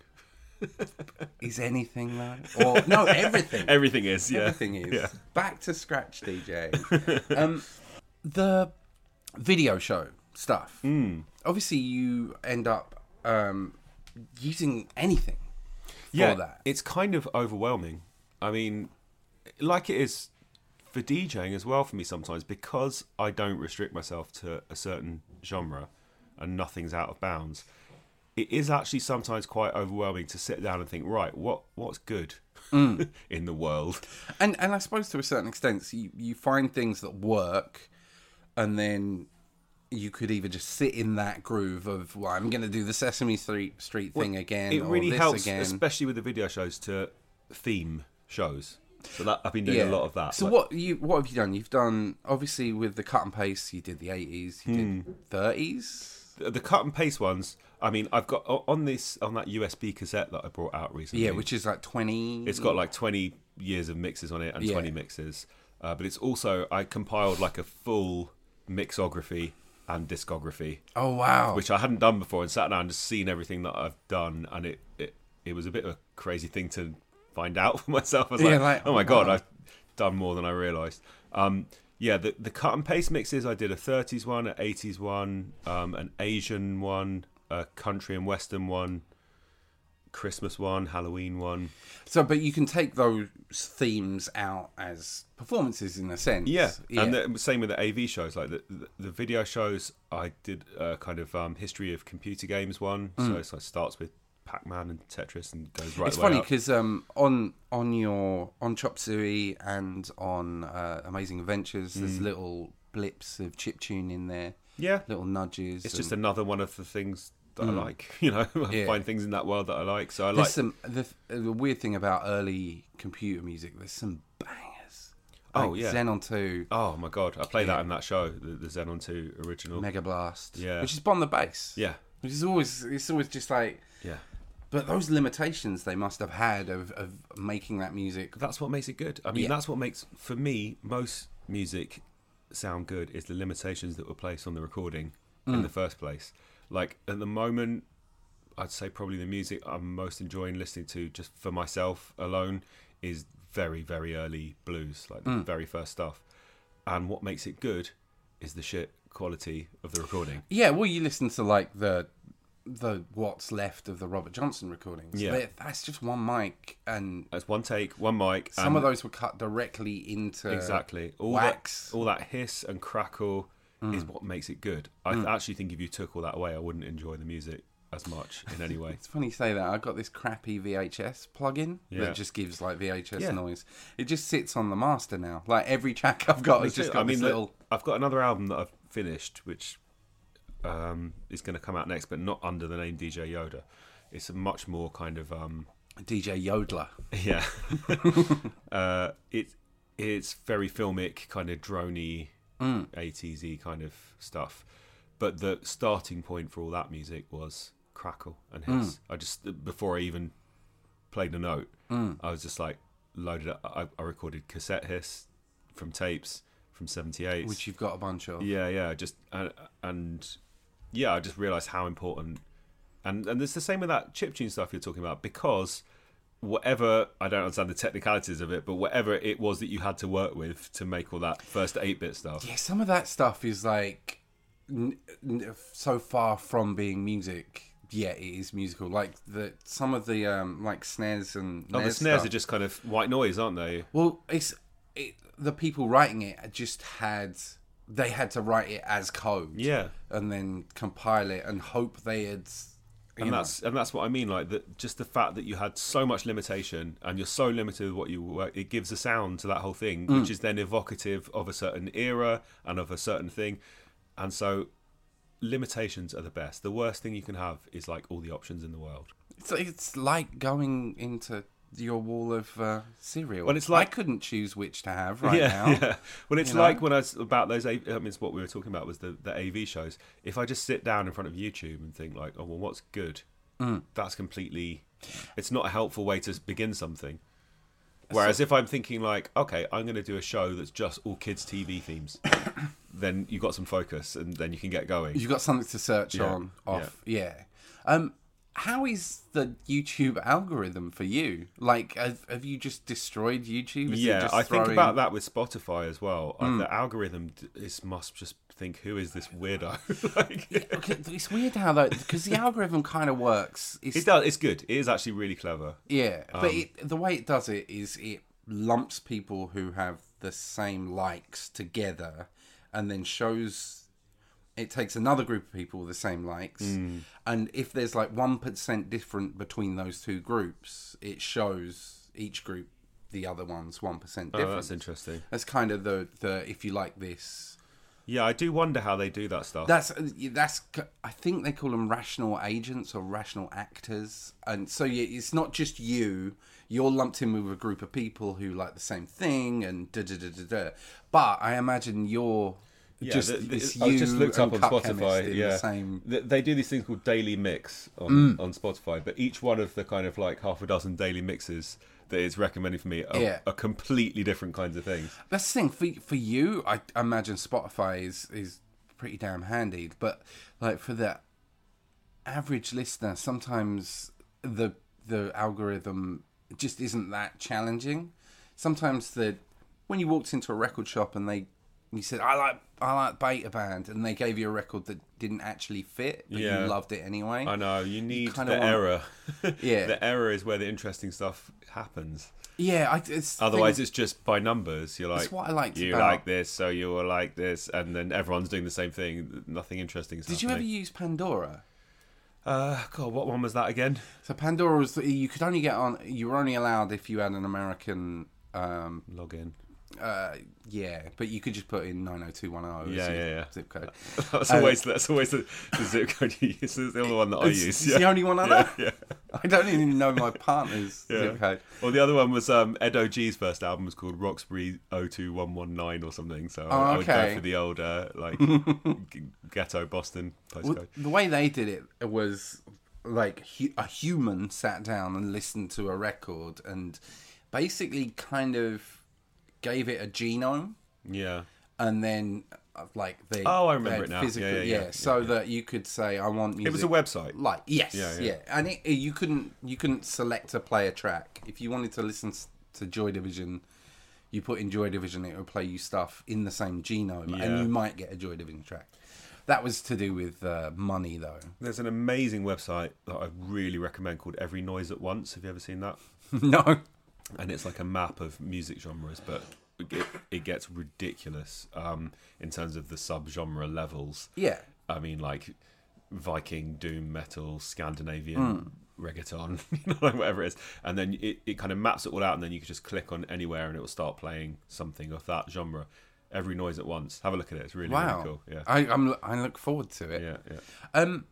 Is anything though? Or no, everything. Everything is, yeah. Everything is. Yeah. Back to Scratch DJing. um, the video show stuff. Mm. Obviously, you end up um, using anything for yeah, that. It's kind of overwhelming. I mean, like it is for DJing as well for me sometimes, because I don't restrict myself to a certain genre and nothing's out of bounds. It is actually sometimes quite overwhelming to sit down and think, right, what what's good mm. in the world? And and I suppose to a certain extent, so you, you find things that work, and then you could either just sit in that groove of, well, I'm going to do the Sesame Street, Street thing well, again. It really or this helps, again. especially with the video shows, to theme shows. So that I've been doing yeah. a lot of that. So like, what you what have you done? You've done, obviously, with the cut and paste, you did the eighties, you hmm. did thirties. The, the cut and paste ones. I mean, I've got on this on that U S B cassette that I brought out recently. Yeah, which is like twenty. It's got like twenty years of mixes on it and yeah. twenty mixes. Uh, but it's also, I compiled like a full mixography and discography. Oh wow! Which I hadn't done before, and sat down and just seen everything that I've done, and it it, it was a bit of a crazy thing to find out for myself. I was yeah, like, like, oh my wow. god, I've done more than I realised. Um, yeah, the the cut and paste mixes, I did a thirties one, an eighties one, um, an Asian one, a country and western one, Christmas one, Halloween one. So, but you can take those themes out as performances in a sense. Yeah, yeah. and the same with the A V shows. Like the the, the video shows, I did a kind of um, history of computer games one. Mm. So, so it starts with Pac-Man and Tetris and goes right. It's the way funny up. because um, on on your on Chop Suey and on uh, Amazing Adventures, there's Mm. little blips of chiptune in there. Yeah, little nudges. It's and... just another one of the things that Mm. I like. You know, I Yeah. find things in that world that I like. So I There's like. some the, the weird thing about early computer music. There's some bangers. Oh like yeah, Xenon two. Oh my god, I played Yeah. that in that show, the, the Xenon two original. Mega Blast. Yeah, which is Bomb the Bass. Yeah, which is always it's always just like yeah. But those limitations they must have had of, of making that music. That's what makes it good. I mean, Yeah. that's what makes, for me, most music sound good is the limitations that were placed on the recording Mm. in the first place. Like, at the moment, I'd say probably the music I'm most enjoying listening to just for myself alone is very, very early blues, like the Mm. very first stuff. And what makes it good is the shit quality of the recording. Yeah, well, you listen to like the the what's left of the Robert Johnson recordings. Yeah. They're- that's just one mic, and That's one take, one mic. some and of those were cut directly into exactly all wax. that, all that hiss and crackle Mm. is what makes it good. I Mm. actually think if you took all that away, I wouldn't enjoy the music as much in any way. It's funny you say that. I got this crappy V H S plugin Yeah. that just gives like V H S Yeah. noise. It just sits on the master now. Like every track I've got has just got I mean, this little. I've got another album that I've finished, which um, is going to come out next, but not under the name D J Yoda. It's a much more kind of um, D J Yodeler. Yeah. uh, it it's very filmic, kind of droney, Mm. eighties-y kind of stuff. But the starting point for all that music was Crackle and Hiss. Mm. I just before I even played a note, Mm. I was just like loaded up. I, I recorded cassette hiss from tapes from seventy-eight, Which you've got a bunch of. Yeah, yeah. Just and, and yeah, I just realised how important. And and it's the same with that chiptune stuff you're talking about, because whatever, I don't understand the technicalities of it, but whatever it was that you had to work with to make all that first eight-bit stuff. Yeah, some of that stuff is like n- n- so far from being music. Yeah, it is musical. Like the some of the um, like snares and Oh, the snares snares stuff. are just kind of white noise, aren't they? Well, it's it, the people writing it just had they had to write it as code, Yeah. and then compile it and hope they had. you And know. that's and that's what I mean. Like that, just the fact that you had so much limitation, and you're so limited with what you work, it gives a sound to that whole thing, Mm. which is then evocative of a certain era and of a certain thing. And so, limitations are the best. The worst thing you can have is like all the options in the world. It's, it's like going into your wall of uh, cereal. Well, it's like- I couldn't choose which to have right yeah, now. yeah. Well, it's You know? like when I was about those. A- I mean, it's what we were talking about was the the A V shows. If I just sit down in front of YouTube and think like, oh well, what's good? Mm. That's completely. It's not a helpful way to begin something. Whereas if I'm thinking like, okay, I'm going to do a show that's just all kids' T V themes, then you've got some focus and then you can get going. You've got something to search Yeah, on. Off, yeah. Um, how is the YouTube algorithm for you? Like, have, have you just destroyed YouTube? Is it Yeah, just I think throwing- about that with Spotify as well. Uh, Mm. the algorithm d- is must just think, who is this weirdo? like, Okay, it's weird how though, because the algorithm kind of works. It's, it does. It's good. It is actually really clever. Yeah, but Um, it, the way it does it is it lumps people who have the same likes together, and then shows. It takes another group of people with the same likes, Mm. and if there's like one percent different between those two groups, it shows each group the other one's one percent Oh, different. that's interesting. That's kind of the the if you like this. Yeah, I do wonder how they do that stuff. That's that's. I think they call them rational agents or rational actors, and so yeah, it's not just you. You're lumped in with a group of people who like the same thing, and da da da da da. But I imagine you're Yeah, just the- the- this I you just looked and up on Cut Chemist Spotify. in Yeah, the same. Th- they do these things called daily mix on Mm. on Spotify, but each one of the kind of like half a dozen daily mixes that is recommended for me are, Yeah. are completely different kinds of things. That's the thing for for you. I imagine Spotify is is pretty damn handy, but like for the average listener, sometimes the the algorithm just isn't that challenging. Sometimes the when you walked into a record shop and they you said I like I like Beta Band and they gave you a record that didn't actually fit, but Yeah. you loved it anyway. I know you need the kinda want- error. Yeah. the error is where the interesting stuff happens. Yeah, I, it's the Otherwise, thing- it's just by numbers. You're like, That's what I liked you about- like this, so you will like this, and then everyone's doing the same thing. Nothing interesting is Did you ever happening. use Pandora? Uh, God, what one was that again? So Pandora was you could only get on. You were only allowed if you had an American um, login. Uh, yeah, but you could just put in nine oh two one oh as Yeah, your yeah, yeah. zip code. That's Uh, always that's always the, the zip code you use. It's the only one that I It's, use. it's yeah. the only one I Yeah, know. Yeah. I don't even know my partner's Yeah. zip code. Well, the other one was um, Ed O G's first album was called Roxbury oh two one one nine or something. So Oh, I would go okay. for the old uh, like g- ghetto Boston postcode. Well, the way they did it was like hu- a human sat down and listened to a record and basically kind of gave it a genome. Yeah. And then, uh, like they. Oh, I they remember had it now. physical- Yeah, yeah, yeah. so Yeah, that you could say, "I want music." It was a website. Like yes, Yeah, yeah, yeah. and it, you couldn't you couldn't select a play a track if you wanted to listen s- to Joy Division. You put in Joy Division, it would play you stuff in the same genome, and Yeah. you might get a Joy Division track. That was to do with uh, money, though. There's an amazing website that I really recommend called Every Noise at Once. Have you ever seen that? No. And it's like a map of music genres, but it, it gets ridiculous um, in terms of the sub-genre levels. Yeah. I mean, like Viking, doom metal, Scandinavian mm. reggaeton, you know, like whatever it is, and then it, it kind of maps it all out, and then you can just click on anywhere and it will start playing something of that genre, every noise at once. Have a look at it; it's really, wow. really cool. Yeah, I, I'm I look forward to it. Yeah, yeah. Um,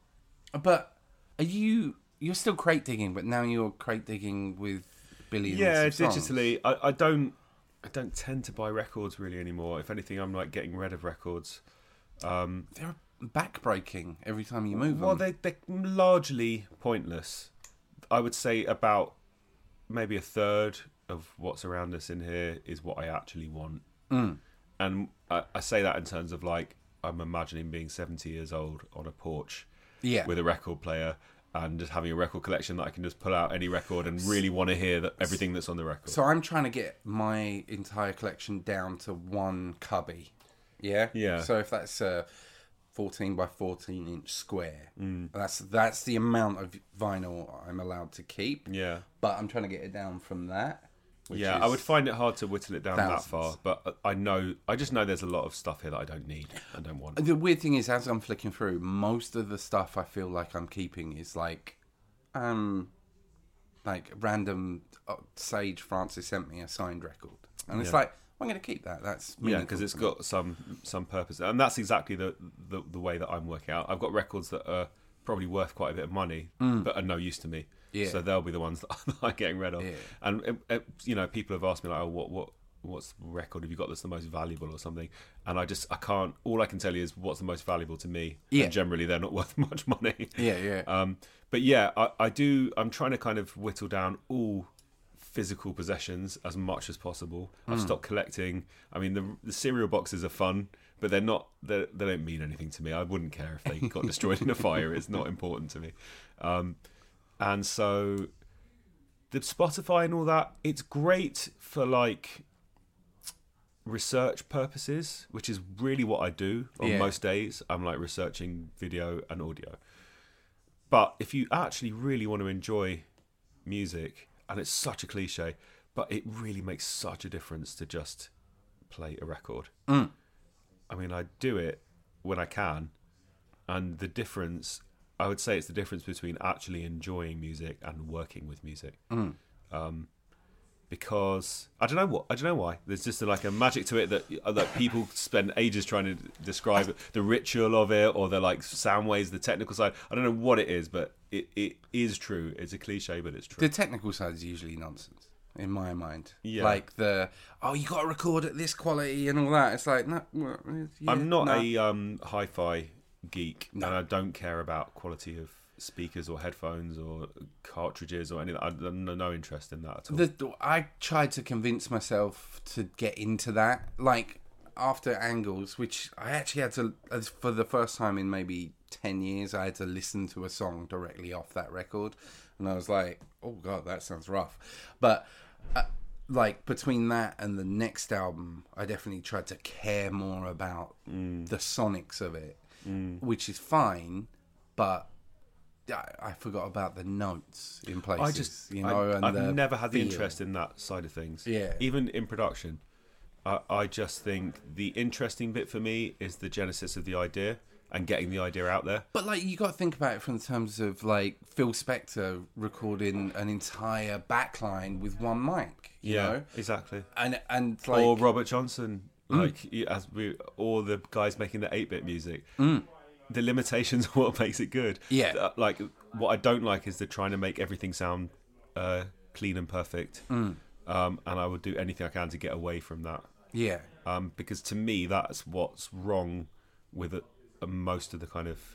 but are you you're still crate digging, but now you're crate digging with billions? Yeah, of songs? digitally. I, I don't I don't tend to buy records really anymore. If anything, I'm like getting rid of records. Um, They're back-breaking every time you move well, them. they, they're largely pointless. I would say about maybe a third of what's around us in here is what I actually want. Mm. And I, I say that in terms of like, I'm imagining being seventy years old on a porch yeah. with a record player and just having a record collection that I can just pull out any record and really want to hear that everything that's on the record. So I'm trying to get my entire collection down to one cubby. Yeah? Yeah. So if that's a fourteen by fourteen inch square, mm. that's that's the amount of vinyl I'm allowed to keep. Yeah. But I'm trying to get it down from that. Yeah, I would find it hard to whittle it down thousands. that far, but I know, I just know there's a lot of stuff here that I don't need and don't want. The weird thing is, as I'm flicking through, most of the stuff I feel like I'm keeping is like, um, like random uh, Sage Francis sent me a signed record, and it's yeah. like, I'm going to keep that. That's yeah, because it's got some some purpose, and that's exactly the, the the way that I'm working out. I've got records that are probably worth quite a bit of money, mm. but are no use to me. Yeah. So they'll be the ones that I'm getting rid of. Yeah. And it, it, you know, people have asked me like, "Oh, what what what's the record have you got that's the most valuable or something?" And I just I can't. All I can tell you is what's the most valuable to me. Yeah. And generally, they're not worth much money. Yeah, yeah. Um, but yeah, I, I do. I'm trying to kind of whittle down all physical possessions as much as possible. I've Mm. stopped collecting. I mean, the the cereal boxes are fun, but they're not. They they don't mean anything to me. I wouldn't care if they got destroyed in a fire. It's not important to me. Um, and so. The Spotify and all that, it's great for like research purposes, which is really what I do on yeah. most days. I'm like researching video and audio. But if you actually really want to enjoy music, and it's such a cliche, but it really makes such a difference to just play a record. Mm. I mean, I do it when I can, and the difference... I would say it's the difference between actually enjoying music and working with music. Mm. Um, because I don't know what I don't know why. There's just like a magic to it that that people spend ages trying to describe the ritual of it, or the like sound waves, the technical side. I don't know what it is, but it, it is true. It's a cliche, but it's true. The technical side is usually nonsense in my mind. Yeah. Like the oh, you got to record at this quality and all that. It's like no, well, yeah, I'm not no. a um, hi-fi geek, no. and I don't care about quality of speakers or headphones or cartridges or anything. I have no interest in that at all. The, I tried to convince myself to get into that, like after Angles, which I actually had to, for the first time in maybe ten years, I had to listen to a song directly off that record, and I was like, oh god, that sounds rough. But uh, like between that and the next album, I definitely tried to care more about mm. the sonics of it. Mm. Which is fine, but I, I forgot about the notes in places. I just, you know, I, and I've the never had the feel. interest in that side of things. Yeah, even in production, I, I just think the interesting bit for me is the genesis of the idea and getting the idea out there. But like, you got to think about it from the terms of like Phil Spector recording an entire backline with one mic. You yeah, know? exactly. And and like, or Robert Johnson. Like mm. as we, all the guys making the eight-bit music, mm. the limitations are what makes it good. Yeah, like what I don't like is they're trying to make everything sound uh, clean and perfect. Mm. Um, and I would do anything I can to get away from that. Yeah, um, because to me that's what's wrong with it, uh, most of the kind of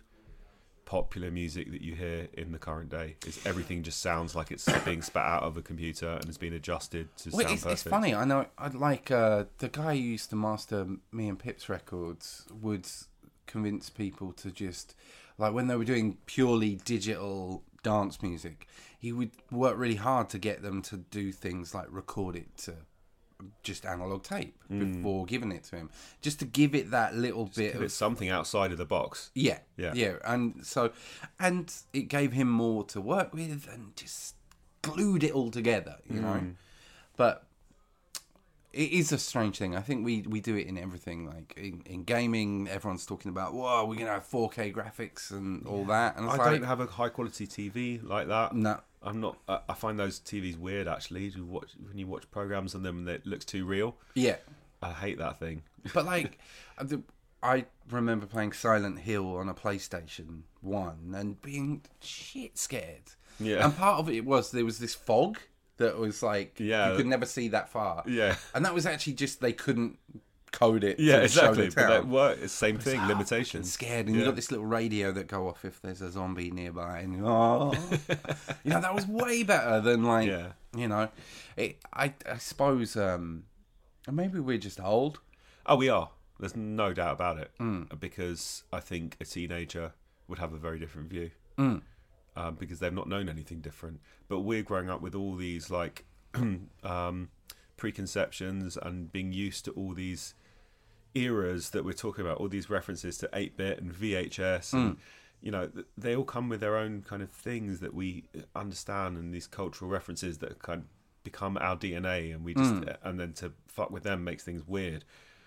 popular music that you hear in the current day is everything just sounds like it's being spat out of a computer and has been adjusted to well, sound it's, perfect. It's funny. I know. I like uh, the guy who used to master me and Pip's records would convince people to just like when they were doing purely digital dance music, he would work really hard to get them to do things like record it to just analog tape mm. before giving it to him, just to give it that little just bit give of it something outside of the box. Yeah, yeah, yeah, and so and it gave him more to work with and just glued it all together, you mm. know. But it is a strange thing. I think we, we do it in everything. Like in, in gaming, everyone's talking about, whoa, we're gonna have four K graphics and all that. And it's I like, don't have a high quality T V like that. No. I'm not. I I find those T Vs weird. Actually, you watch when you watch programs on them and it looks too real. Yeah, I hate that thing. But like, the, I remember playing Silent Hill on a PlayStation One and being shit scared. Yeah, and part of it was there was this fog that was like, yeah, you could never see that far. Yeah, and that was actually just they couldn't code it. Yeah, to exactly. Show but that work. It's the same thing. Oh, limitations. Scared, and yeah. you got this little radio that go off if there's a zombie nearby, and oh, you know that was way better than like, yeah. you know, it, I I suppose um, maybe we're just old. Oh, we are. There's no doubt about it. Mm. Because I think a teenager would have a very different view. Mm. Um, because they've not known anything different. But we're growing up with all these like um, preconceptions and being used to all these eras that we're talking about, all these references to eight-bit and V H S. And, mm. you know, they all come with their own kind of things that we understand, and these cultural references that kind of become our D N A, and we just Mm. and then to fuck with them makes things weird.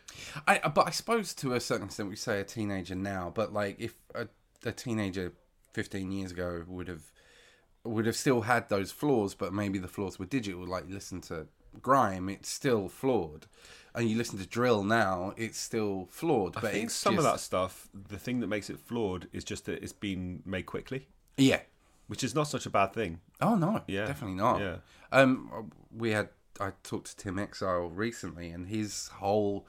I, but I suppose to a certain extent we say a teenager now, but like if a, a teenager fifteen years ago would have would have still had those flaws, but maybe the flaws were digital. Like you listen to grime, it's still flawed, and you listen to drill now, it's still flawed. I but think it's some just, of that stuff, the thing that makes it flawed is just that it's been made quickly. Yeah, which is not such a bad thing. Oh no, yeah, definitely not. Yeah, um, we had I talked to Tim Exile recently, and his whole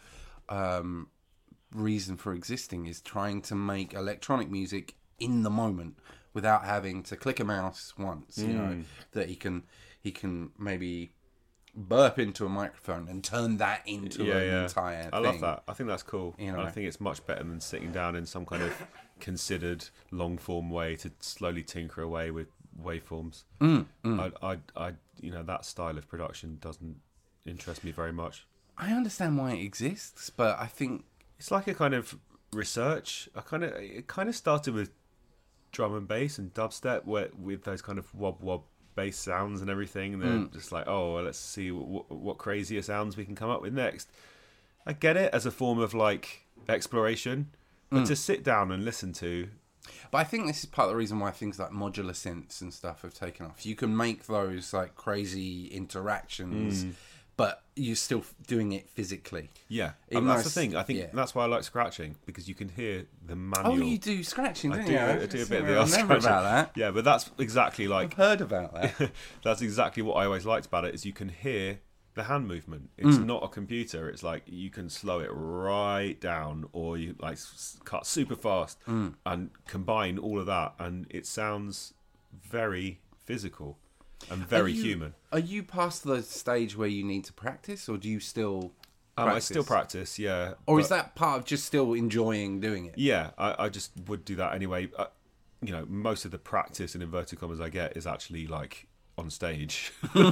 um, reason for existing is trying to make electronic music in the moment without having to click a mouse once. You Mm. know that he can he can maybe burp into a microphone and turn that into yeah, an yeah. entire I thing. love that. I think that's cool. You know, I think it's much better than sitting down in some kind of considered long form way to slowly tinker away with waveforms. Mm, mm. I, I, I, you know, that style of production doesn't interest me very much. I understand why it exists, but I think it's like a kind of research. I kind of it kind of started with drum and bass and dubstep, where with those kind of wob wob bass sounds and everything. And they're Mm. just like, oh, well, let's see what, what crazier sounds we can come up with next. I get it as a form of like exploration, but Mm. to sit down and listen to. But I think this is part of the reason why things like modular synths and stuff have taken off. You can make those like crazy interactions, Mm. but you're still doing it physically. Yeah, Even and though that's the it's- thing. I think yeah. that's why I like scratching, because you can hear the manual. Oh, you do scratching, I don't do, you? I do a bit of the I old remember scratching. about that. Yeah, but that's exactly like I've heard about that. That's exactly what I always liked about it, is you can hear the hand movement. It's Mm. not a computer. It's like you can slow it right down, or you like s- cut super fast Mm. and combine all of that, and it sounds very physical and very Are you- human. Are you past the stage where you need to practice, or do you still Um, I practice? still practice, yeah. Or is but- that part of just still enjoying doing it? Yeah, I, I just would do that anyway. Uh, you know, most of the practice in inverted commas I get is actually like on stage.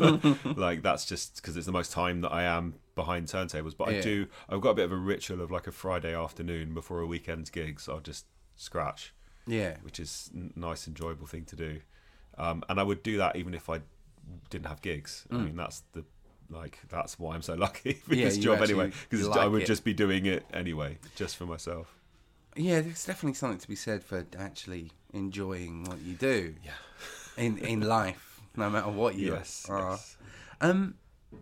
Like that's just because it's the most time that I am behind turntables. But I Yeah. do, I've got a bit of a ritual of like a Friday afternoon before a weekend's gigs. I'll just scratch. Yeah. Which is a nice, enjoyable thing to do. Um, and I would do that even if I didn't have gigs. I Mm. mean, that's the like that's why I'm so lucky with Yeah, this you job actually- anyway. Because you I like would it. just be doing it anyway, just for myself. Yeah, there's definitely something to be said for actually enjoying what you do. Yeah. In in life, no matter what you Yes, are. yes. Um,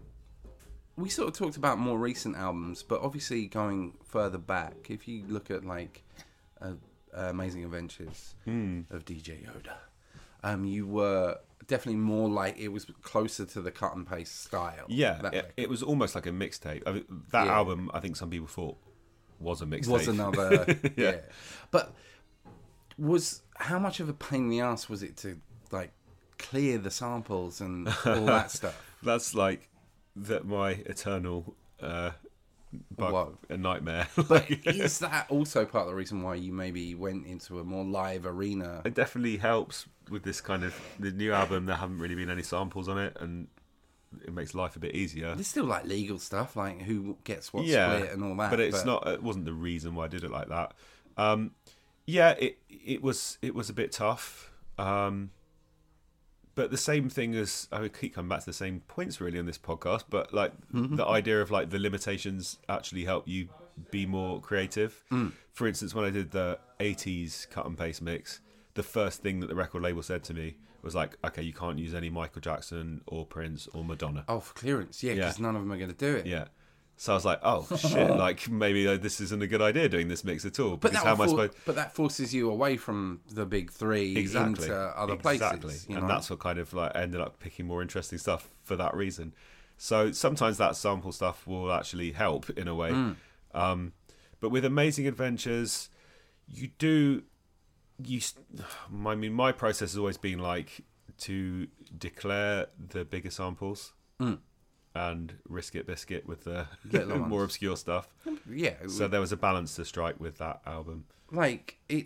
we sort of talked about more recent albums, but obviously going further back, if you look at like uh, Amazing Adventures Mm. of D J Yoda, um, you were definitely more like it was closer to the cut and paste style. Yeah, that it, record. it was almost like a mixtape. I mean, that Yeah. album, I think some people thought was a mixtape. was another yeah. Yeah. But was how much of a pain in the ass was it to like clear the samples and all that stuff? That's like that my eternal uh, bug, Whoa. a nightmare. But Like, is that also part of the reason why you maybe went into a more live arena? it definitely helps with this kind of the new album. There haven't really been any samples on it, and it makes life a bit easier. There's still like legal stuff, like who gets what yeah, split and all that. but it's not. It wasn't the reason why I did it like that. Um, yeah, it it was it was a bit tough. Um, but the same thing as I keep coming back to the same points really on this podcast, but like mm-hmm. the idea of like the limitations actually help you be more creative. Mm. For instance, when I did the eighties cut and paste mix, the first thing that the record label said to me was like, okay, you can't use any Michael Jackson or Prince or Madonna. Oh, for clearance, yeah, because yeah. none of them are going to do it. Yeah. So I was like, oh, shit, like maybe uh, this isn't a good idea doing this mix at all. But that, how am I for- supposed- but that forces you away from the big three exactly. into other exactly. places. Exactly. You know? And that's what kind of like ended up picking more interesting stuff for that reason. So sometimes that sample stuff will actually help in a way. Mm. Um, but with Amazing Adventures, you do... you. I mean, my process has always been like to declare the bigger samples mm. and risk it biscuit with the more obscure stuff. Yeah. So there was a balance to strike with that album. Like it,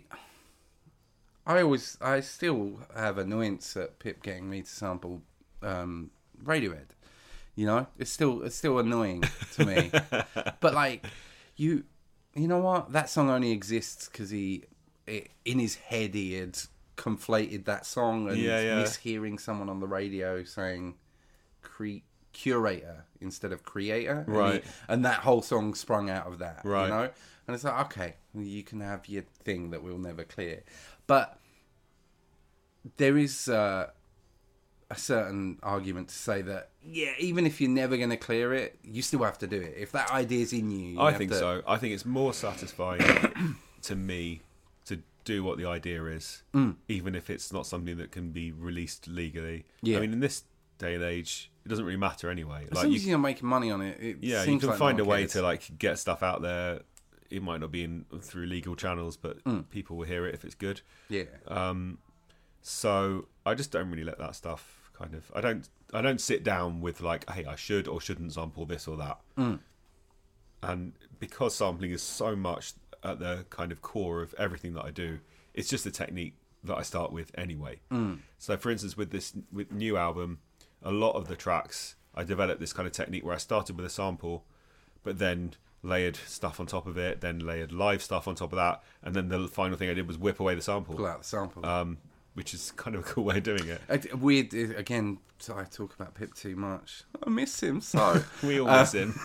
I always, I still have annoyance at Pip getting me to sample um, Radiohead. You know, it's still, it's still annoying to me. But like, you, you know what? That song only exists because he, it, in his head, he had conflated that song and yeah, yeah. mishearing someone on the radio saying cre- curator instead of creator. Right. And, he, and that whole song sprung out of that. Right. You know? And it's like, okay, you can have your thing that we'll never clear. But there is uh, a certain argument to say that, yeah, even if you're never going to clear it, you still have to do it. If that idea's in you, you I have think to... so. I think it's more satisfying to me to do what the idea is, mm. even if it's not something that can be released legally. Yeah. I mean, in this day and age, it doesn't really matter anyway. As like long you, as you're making money on it, it yeah, seems you can like find no a way cares. to like get stuff out there. It might not be in through legal channels, but mm. people will hear it if it's good. Yeah. Um. So I just don't really let that stuff kind of. I don't. I don't sit down with like, hey, I should or shouldn't sample this or that. Mm. And because sampling is so much at the kind of core of everything that I do, it's just a technique that I start with anyway. Mm. So, for instance, with this with new album, a lot of the tracks I developed this kind of technique where I started with a sample, but then layered stuff on top of it, then layered live stuff on top of that, and then the final thing I did was whip away the sample. Pull out the sample. Um, which is kind of a cool way of doing it. Uh, weird, again, so I talk about Pip too much. I miss him so. We all uh, miss him.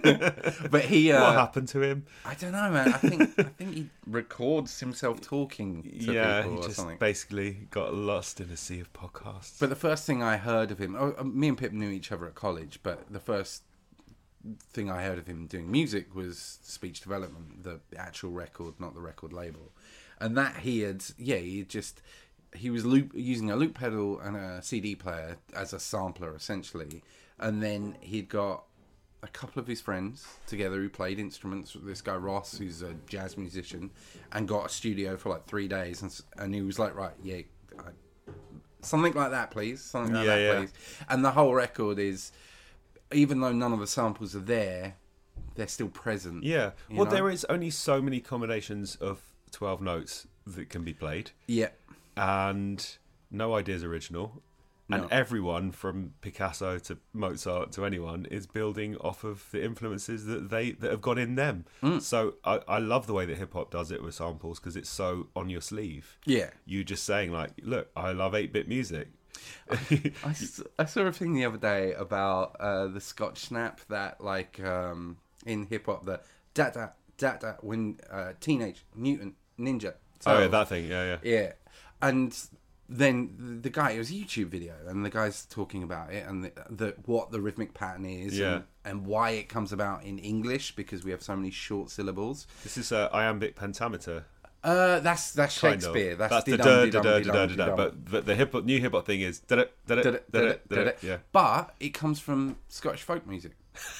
But he... Uh, what happened to him? I don't know, man. I think I think he records himself talking to yeah, people he or just something. basically got lost in a sea of podcasts. But the first thing I heard of him... Oh, me and Pip knew each other at college, but the first thing I heard of him doing music was Speech Development, the actual record, not the record label. And that he had... Yeah, he had just... He was loop, using a loop pedal and a C D player as a sampler, essentially. And then he'd got a couple of his friends together who played instruments. This guy, Ross, who's a jazz musician, and got a studio for like three days. And, and he was like, right, yeah, I, something like that, please. Something like yeah, that, yeah. please. And the whole record is, even though none of the samples are there, they're still present. Yeah. Well, know? there is only so many combinations of twelve notes that can be played. Yeah. And no idea is original. And No. everyone from Picasso to Mozart to anyone is building off of the influences that they that have gone in them. Mm. So I, I love the way that hip hop does it with samples because it's so on your sleeve. Yeah. You just saying like, look, I love eight-bit music. I, s- I saw a thing the other day about uh, the Scotch snap that, like, um, in hip hop, the da da da da when uh, Teenage Mutant Ninja. Oh yeah, Turtles. that thing. Yeah, yeah. Yeah, and then the guy, it was a YouTube video, and the guy's talking about it and the, the what the rhythmic pattern is, Yeah. and, and why it comes about in English because we have so many short syllables. This is uh, iambic pentameter. Uh, that's that's Kind of. Shakespeare. That's, That's the dee-dum, da dee-dum, da da dee-dum, da da dee-dum. da. But the, the hip new hip hop thing is da da da da da da. Yeah. But it comes from Scottish folk music.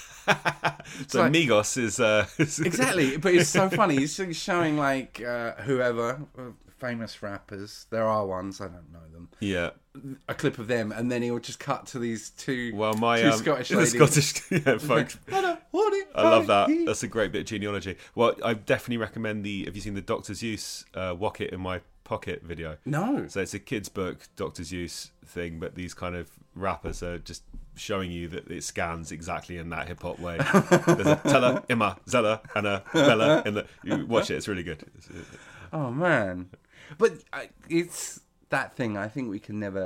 So like- Migos is uh, Exactly, but it's so funny. He's showing like uh, whoever, uh, famous rappers. There are ones, I don't know them. Yeah. A clip of them, and then he'll just cut to these two. Well, my two um, Scottish the ladies. Scottish yeah, folks. I love that. That's a great bit of genealogy. Well, I definitely recommend the. Have you seen the Doctor Zeus uh, "Walk It in My Pocket" video? No. So it's a kids' book Doctor Zeus thing, but these kind of rappers are just showing you that it scans exactly in that hip hop way. There's a Tella, Imma, Zella, and a Bella in the. You watch it; it's really good. Oh man, but uh, it's that thing. I think we can never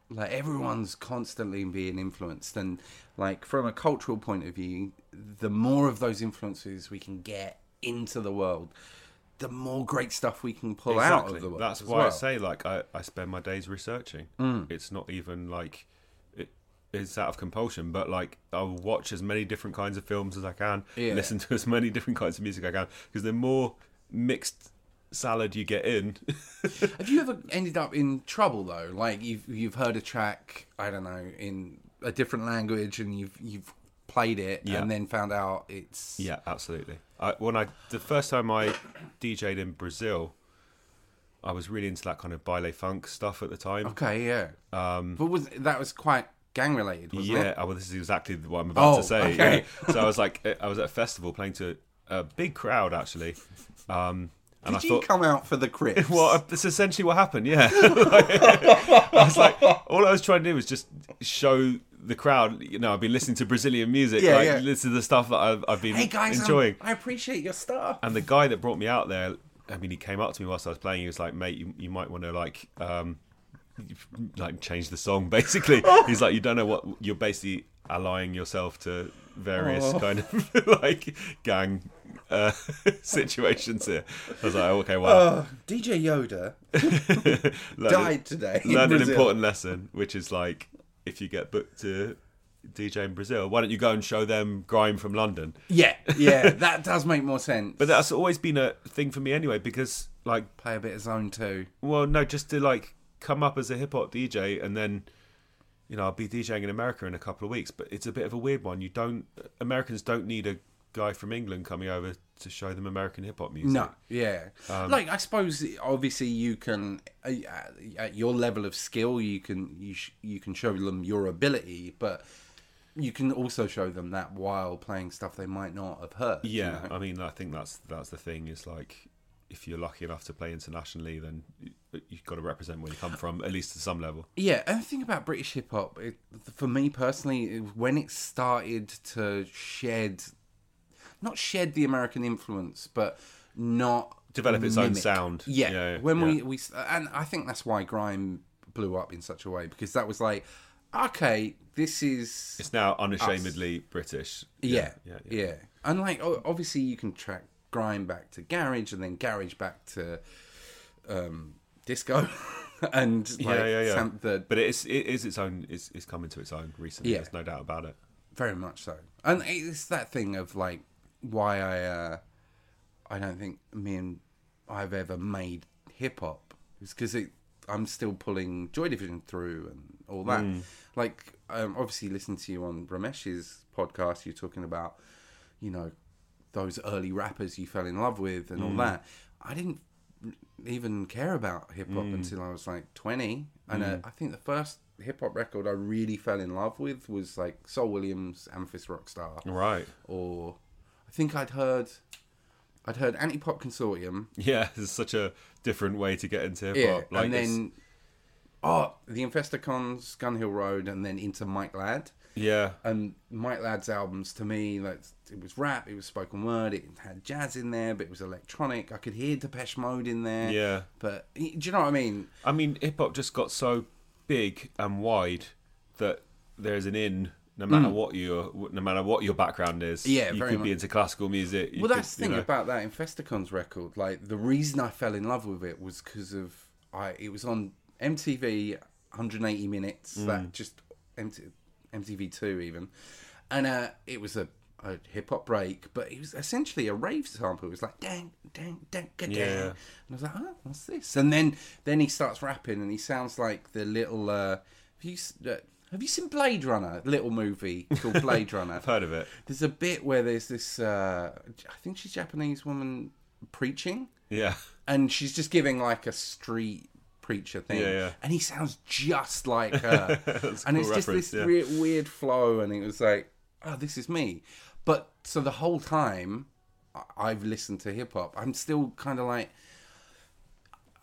Like, everyone's constantly being influenced. And, like, from a cultural point of view, the more of those influences we can get into the world, the more great stuff we can pull exactly. out of the world. That's as why well. I say, like, I, I spend my days researching. Mm. It's not even, like... It, it's out of compulsion, but, like, I'll watch as many different kinds of films as I can, Yeah. listen to as many different kinds of music as I can, because the more mixed salad you get in... Have you ever ended up in trouble though? Like you've you've heard a track, I don't know, in a different language, and you've you've played it, Yeah. and then found out it's Yeah, absolutely. I, when I the first time I D J'd in Brazil, I was really into that kind of baile funk stuff at the time. okay, yeah. Um, but was that was quite gang related, wasn't yeah, it? oh, well, this is exactly what I'm about Oh, to say. okay. Yeah. So I was like, I was at a festival playing to a big crowd actually. Um, And Did I you thought, come out for the Crips? well, that's essentially what happened, yeah. Like, I was like, all I was trying to do was just show the crowd, you know, I've been listening to Brazilian music, Yeah, like, yeah. listen to the stuff that I've, I've been Hey guys, enjoying. I'm- I appreciate your stuff. And the guy that brought me out there, I mean, he came up to me whilst I was playing, he was like, mate, you, you might want to, like, um, like, change the song, basically. He's like, you don't know what, you're basically allying yourself to various Oh. kind of, like, gang uh, situations here. I was like, okay, well. Uh, D J Yoda died today in Learned an Brazil. important lesson, which is like, if you get booked to D J in Brazil, why don't you go and show them grime from London? Yeah, yeah, that does make more sense. But that's always been a thing for me anyway, because like, play a bit of Zone two. well, no, just to like come up as a hip hop D J and then, you know, I'll be DJing in America in a couple of weeks, but it's a bit of a weird one. You don't, Americans don't need a guy from England coming over to show them American hip hop music. No, yeah. Um, like, I suppose, obviously, you can, uh, at your level of skill, you can you sh- you can show them your ability, but you can also show them that while playing stuff they might not have heard. Yeah, you know? I mean, I think that's that's the thing. Is like, if you're lucky enough to play internationally, then you- you've got to represent where you come from, at least to some level. Yeah, and the thing about British hip hop, it, for me personally, it, when it started to shed, not shed the American influence, but not Develop its own mimic. sound. Yeah, Yeah, yeah, when yeah. we we and I think that's why grime blew up in such a way, because that was like, okay, this is It's now unashamedly British. yeah, yeah, yeah, And like, o- obviously, you can track grime back to garage, and then garage back to um, disco, and like, yeah, yeah, yeah. sam- the But it is, it is its own. It's, it's come into its own recently. Yeah. There's no doubt about it. very much so. And it's that thing of like why I uh, I don't think me and I've ever made hip hop is because it I'm still pulling Joy Division through and all that. Mm. Like, um, obviously, listening to you on Ramesh's podcast, you're talking about, you know, those early rappers you fell in love with and all Mm. that. I didn't even care about hip hop Mm. until I was like twenty, and uh, Mm. I think the first hip hop record I really fell in love with was like Soul Williams' Amethyst Rockstar, Right. or I think I'd heard I'd heard Anti Pop Consortium. Yeah, there's such a different way to get into hip Yeah, hop. Like, and it's- then oh, the Infesticons, Gun Hill Road, and then into Mike Ladd. yeah, And Mike Ladd's albums, to me, like, it was rap, it was spoken word, it had jazz in there, but it was electronic. I could hear Depeche Mode in there. Yeah. But do you know what I mean? I mean, hip hop just got so big and wide that there's an in. No matter Mm. what your, no matter what your background is, Yeah, you very could much. be into classical music. you Well, could, that's the you thing know. about that Infesticons record. Like, the reason I fell in love with it was because of I. It was on M T V, one hundred eighty minutes. Mm. That just M T, M T V two even, and uh, it was a, a hip hop break, but it was essentially a rave sample. It was like dang, dang, dang, dang, Yeah. and I was like, oh, what's this? And then then he starts rapping, and he sounds like the little. Uh, have you s- uh, have you seen Blade Runner? Little movie called Blade Runner. I've heard of it. There's a bit where there's this, uh, I think she's a Japanese woman preaching, Yeah, and she's just giving like a street preacher thing, Yeah, yeah. and he sounds just like her, That's a and cool it's just reference, this yeah. weird, weird flow, and it was like, oh, this is me. But so the whole time I- I've listened to hip hop, I'm still kind of like,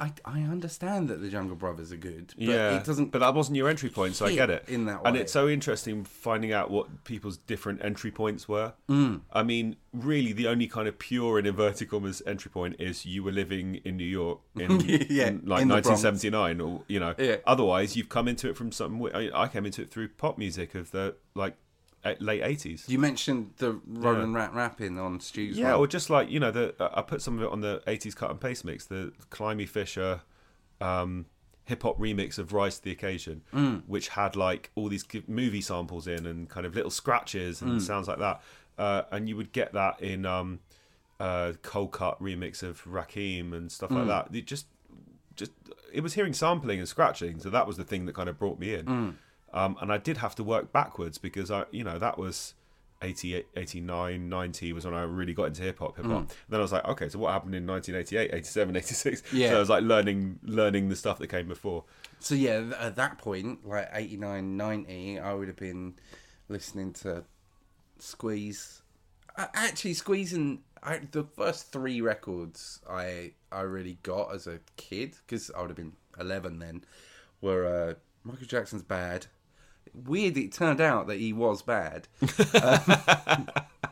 I, I understand that the Jungle Brothers are good, but yeah, it doesn't. But that wasn't your entry point, so I get it. In that way. And it's so interesting finding out what people's different entry points were. Mm. I mean, really, the only kind of pure and inverted commas entry point is you were living in New York in, yeah, in like in nineteen seventy-nine, or you know. Yeah. Otherwise, you've come into it from something. I, I came into it through pop music of the like late eighties. You mentioned the Roland yeah. Rat rapping on Stu's. Yeah, one. or just like you know, the I put some of it on the eighties cut and paste mix, the Climby Fisher. Um, hip hop remix of Rise to the Occasion, mm. which had like all these movie samples in and kind of little scratches and mm. sounds like that. Uh, and you would get that in um, uh, Cold Cut remix of Rakim and stuff like mm. that. It just, just it was hearing sampling and scratching, so that was the thing that kind of brought me in. Mm. Um, and I did have to work backwards because I, you know, that was eighty-eight, eighty-nine, ninety was when I really got into hip hop. Hip hop. Mm. Then I was like, okay, so what happened in nineteen eighty-eight, eighty-seven, eighty-six? Yeah. So I was like learning, learning the stuff that came before. So yeah, at that point, like eighty-nine, ninety, I would have been listening to Squeeze. Actually, Squeeze and I, the first three records I I really got as a kid, because I would have been eleven then, were uh, Michael Jackson's Bad. Weird, it turned out that he was bad. um,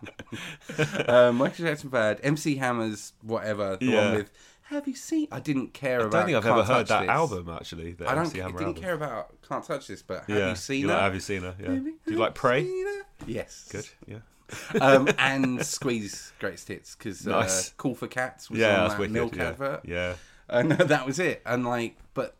uh, Michael Jackson Bad, M C Hammer's whatever, the yeah. one with Have You Seen? I didn't care I about. I don't think I've Can't ever heard that this. album actually. The I don't. M C Hammer I didn't album. care about Can't Touch This, but Have yeah. You Seen you Her? Like, have you seen her? Yeah. Maybe, Do you like Pray? Yes. Good. Yeah. um, and Squeeze Greatest Hits, because nice. uh, Call for Cats was yeah, on that's that wicked. Milk yeah. advert. Yeah. And that was it. And like, but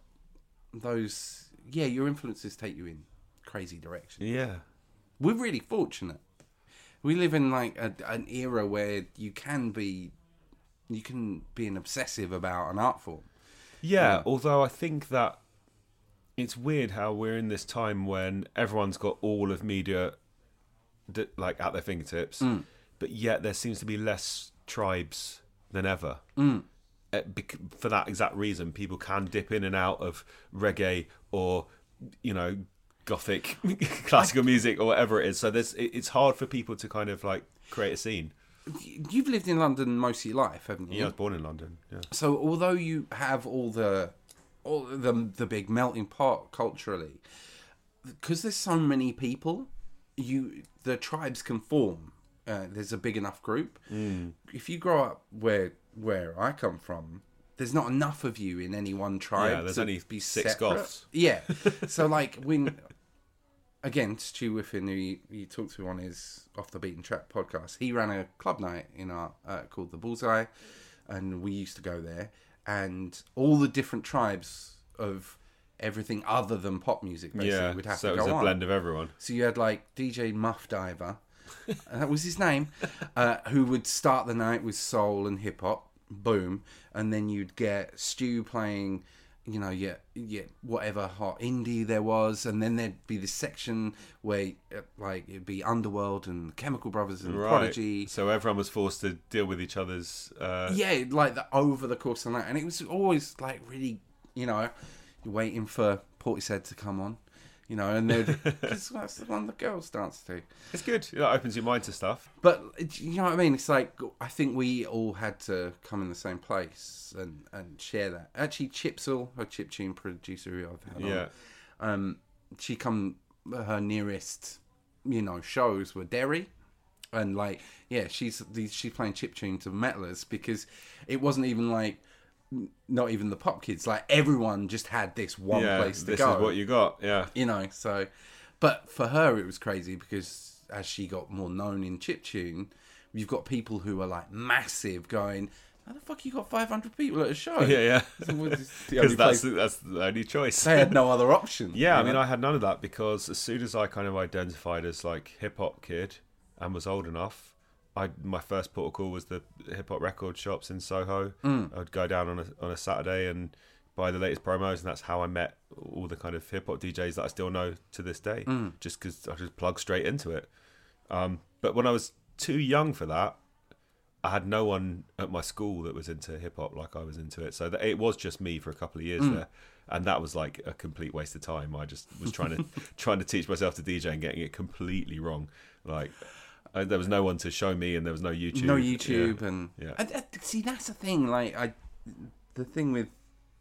those, yeah, your influences take you in crazy directions. Yeah. We're really fortunate. We live in like a, an era where you can be, you can be an obsessive about an art form. Yeah, yeah. Although I think that it's weird how we're in this time when everyone's got all of media that, like at their fingertips, mm. but yet there seems to be less tribes than ever. Mm. For that exact reason, people can dip in and out of reggae or, you know, gothic classical music or whatever it is. So there's, it's hard for people to kind of like create a scene. You've lived in London most of your life, haven't you? Yeah, I was born in London. Yeah. So although you have all the all the the big melting pot culturally, because there's so many people, you the tribes can form. Uh, there's a big enough group. Mm. If you grow up where where I come from, there's not enough of you in any one tribe. Yeah, there's to only be six separate. goths. Yeah. So like when. Again, Stu Whiffen, who you, you talked to on his Off the Beaten Track podcast, he ran a club night in our uh, called the Bullseye, and we used to go there. And all the different tribes of everything other than pop music, basically, yeah, would have so to go on. So it was a blend of everyone. So you had like D J Muff Diver, that was his name, uh, who would start the night with soul and hip hop, boom, and then you'd get Stu playing. You know, yeah, yeah, whatever hot indie there was, and then there'd be this section where, like, it'd be Underworld and Chemical Brothers and right. Prodigy. So everyone was forced to deal with each other's. Uh... Yeah, like the, over the course of the night, and it was always like really, you know, you're waiting for Portishead to come on, you know, and then because that's the one the girls dance to. It's good. It opens your mind to stuff. But you know what I mean? It's like I think we all had to come in the same place and, and share that. Actually, Chipsel, her chiptune producer who I've had yeah. on, um, she come her nearest, you know, shows were Derry, and like yeah, she's she's playing chiptune to metalers because it wasn't even like. Not even the pop kids, like everyone just had this one yeah, place to this go. This is what you got, yeah. You know, so, but for her it was crazy because as she got more known in chiptune, you've got people who are like massive going, how the fuck you got five hundred people at a show? Yeah, yeah. Because that's, place... that's the only choice. They had no other option. Yeah, I know? mean, I had none of that because as soon as I kind of identified as like hip-hop kid and was old enough, I, my first port of call was the hip hop record shops in Soho. Mm. I'd go down on a on a Saturday and buy the latest promos, and that's how I met all the kind of hip hop D Js that I still know to this day. Mm. Just because I just plugged straight into it. Um, but when I was too young for that, I had no one at my school that was into hip hop like I was into it. So that it was just me for a couple of years mm. there, and that was like a complete waste of time. I just was trying to trying to teach myself to D J and getting it completely wrong. Like. Uh, there was no one to show me, and there was no YouTube. No YouTube, yeah. and, yeah. and uh, see that's the thing. Like I, the thing with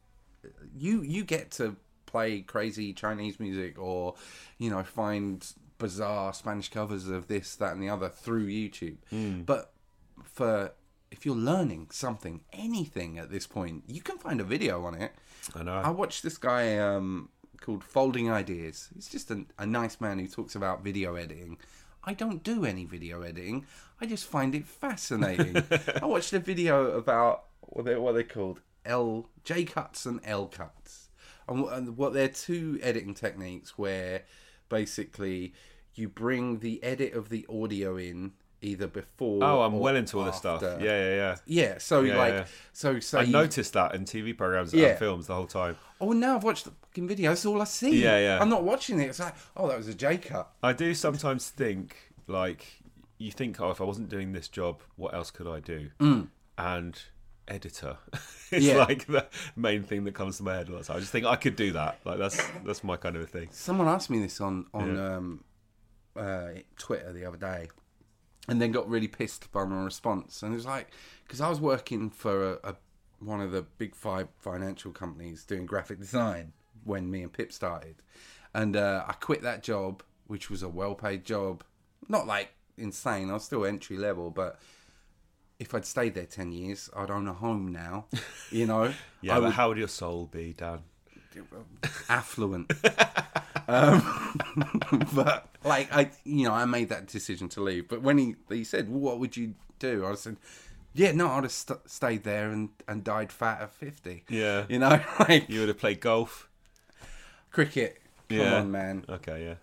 you you get to play crazy Chinese music or, you know, find bizarre Spanish covers of this, that, and the other through YouTube. Mm. But for if you're learning something, anything at this point, you can find a video on it. I know. I watched this guy um, called Folding Ideas. He's just a, a nice man who talks about video editing. I don't do any video editing. I just find it fascinating. I watched a video about what they what are they called L J cuts and L cuts, and, and what they're two editing techniques where basically you bring the edit of the audio in either before. Oh, I'm or well into all after. this stuff. Yeah, yeah, yeah. Yeah, so yeah, like, yeah. so so I you, noticed that in T V programs Yeah. and films the whole time. Oh, now I've watched the fucking video. That's all I see. Yeah, yeah. I'm not watching it. It's like, oh, that was a J cut. I do sometimes think, like, you think, oh, if I wasn't doing this job, what else could I do? Mm. And editor is Yeah. like the main thing that comes to my head. So I just think I could do that. Like that's that's my kind of a thing. Someone asked me this on on Yeah. um, uh, Twitter the other day, and then got really pissed by my response. And it was like, because I was working for a, a one of the big five financial companies doing graphic design when me and Pip started, and uh, I quit that job, which was a well-paid job, not like insane. I was still entry level, but if I'd stayed there ten years, I'd own a home now. You know, Yeah, I but would- how would your soul be, Dan? affluent. um, but like I, you know, I made that decision to leave. But when he he said, well, "What would you do?" I said, "Yeah, no, I'd have st- stayed there and, and died fat at fifty." Yeah. You know, like You would have played golf. cricket. Come Yeah. on, man. Okay, yeah.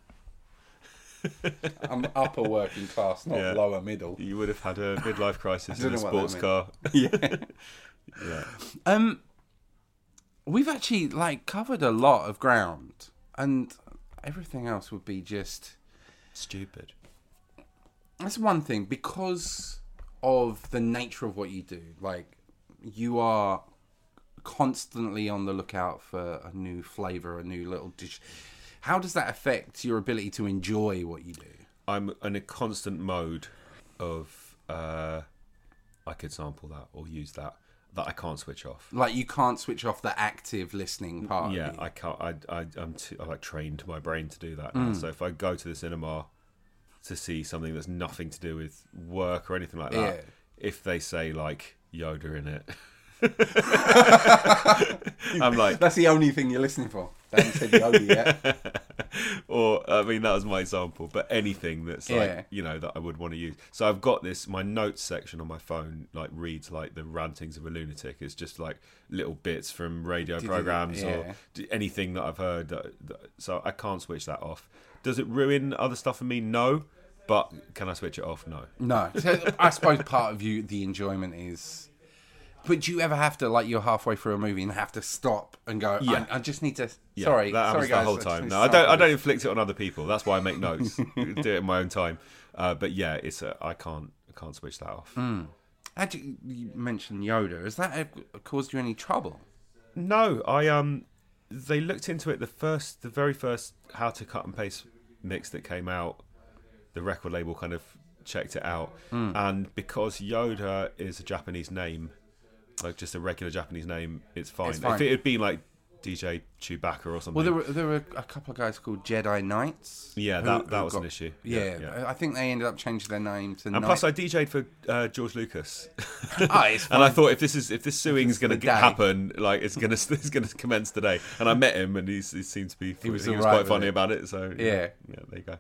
I'm upper working class, not Yeah. lower middle. You would have had a midlife crisis I don't in a know what that sports car. Yeah. Yeah. Um, we've actually like covered a lot of ground, and everything else would be just Stupid. that's one thing because of the nature of what you do. Like you are constantly on the lookout for a new flavor, a new little dish. How does that affect your ability to enjoy what you do? I'm in a constant mode of uh, I could sample that or use that that I can't switch off. Like you can't switch off the active listening part. Yeah, of you. I can't. I, I I'm too, I like trained my brain to do that now. Mm. So if I go to the cinema to see something that's nothing to do with work or anything like that, Yeah. if they say like Yoda in it, I'm like, that's the only thing you're listening for. They haven't said Yoda yet. or I mean that was my example, but anything that's like Yeah. you know that I would want to use. So I've got this. My notes section on my phone like reads like the rantings of a lunatic. It's just like little bits from radio Did you- programs yeah. or d- anything that I've heard. That, that, so I can't switch that off. Does it ruin other stuff for me? No. But can I switch it off? No. No. So I suppose part of you, the enjoyment is. But do you ever have to, like, you're halfway through a movie and have to stop and go, Yeah. I, I just need to. Yeah, sorry, that sorry, happens guys. the whole I just time. need No, to I don't. I stop don't this. inflict it on other people. That's why I make notes. Do it in my own time. Uh, but yeah, it's a, I can't. I can't switch that off. Mm. How do you, you mentioned Yoda. Has that uh, caused you any trouble? No, I um, they looked into it. The first, the very first How to Cut and Paste mix that came out, the record label kind of checked it out, Mm. and because Yoda is a Japanese name, like just a regular Japanese name, it's fine. It's fine. If it had been like D J Chewbacca or something, Well, there were there were a couple of guys called Jedi Knights. Yeah, who- that- that who was an issue. Yeah, Yeah, yeah. I think they ended up changing their name to. and Knight. plus I D J'd for uh, George Lucas, Ah, it's and I fine. thought if this is if this suing's it's going the to day. happen, like it's going to it's going to commence today. And I met him, and he's, he seemed to be He was he was alright quite with funny it. about it. So Yeah. yeah, yeah, there you go.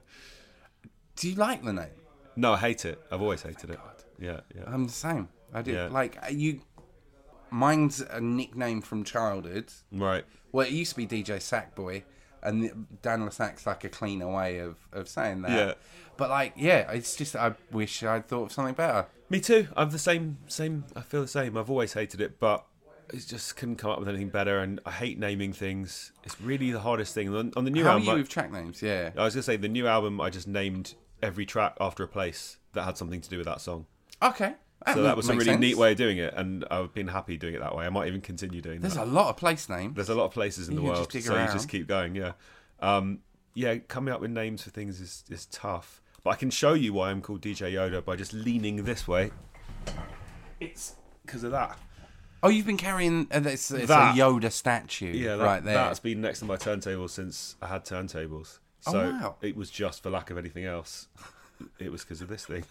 Do you like the name? No, I hate it. I've always hated it. Yeah, yeah. I'm the same. I do. Yeah. Like you, mine's a nickname from childhood. Right. Well, it used to be D J Sackboy, and Dan LeSac's like a cleaner way of, of saying that. Yeah. But like, yeah, it's just I wish I'd thought of something better. Me too. I'm the same. Same. I feel the same. I've always hated it, but it just couldn't come up with anything better. And I hate naming things. It's really the hardest thing. On, on the new How are album, you I- with track names? Yeah. I was gonna say the new album. I just named every track after a place that had something to do with that song. Okay. So that was a makes really sense. neat way of doing it, and I've been happy doing it that way. I might even continue doing There's that. a lot of place names. There's a lot of places in You the can world, just dig so you around. just keep going. Yeah, um, yeah. Coming up with names for things is, is tough, but I can show you why I'm called D J Yoda by just leaning this way. It's because of that. Oh, you've been carrying uh, it's, it's That- a Yoda statue Yeah, that, right there. that's been next to my turntable since I had turntables. So Oh, wow. it was just for lack of anything else. It was because of this thing.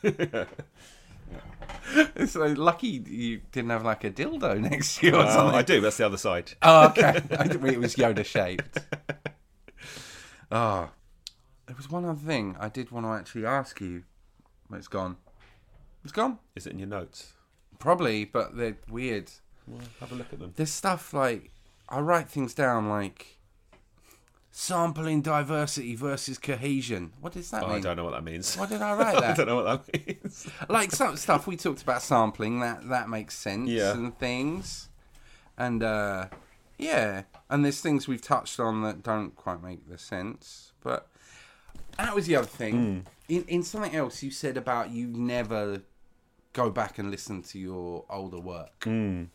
So lucky you didn't have like a dildo next to you or Well, something. I do. That's the other side. Oh, okay. I didn't mean it was Yoda shaped. Oh, there was one other thing I did want to actually ask you, but it's gone. It's gone. Is it in your notes? Probably, but they're weird. Well, have a look at them. There's stuff like I write things down like sampling diversity versus cohesion. What does that Oh, mean? I don't know what that means. Why did I write that? I don't know what that means. Like some stuff we talked about sampling that that makes sense Yeah. and things, and uh, yeah, and there's things we've touched on that don't quite make the sense. But that was the other thing. Mm. In in something else you said about you never go back and listen to your older work. Mm.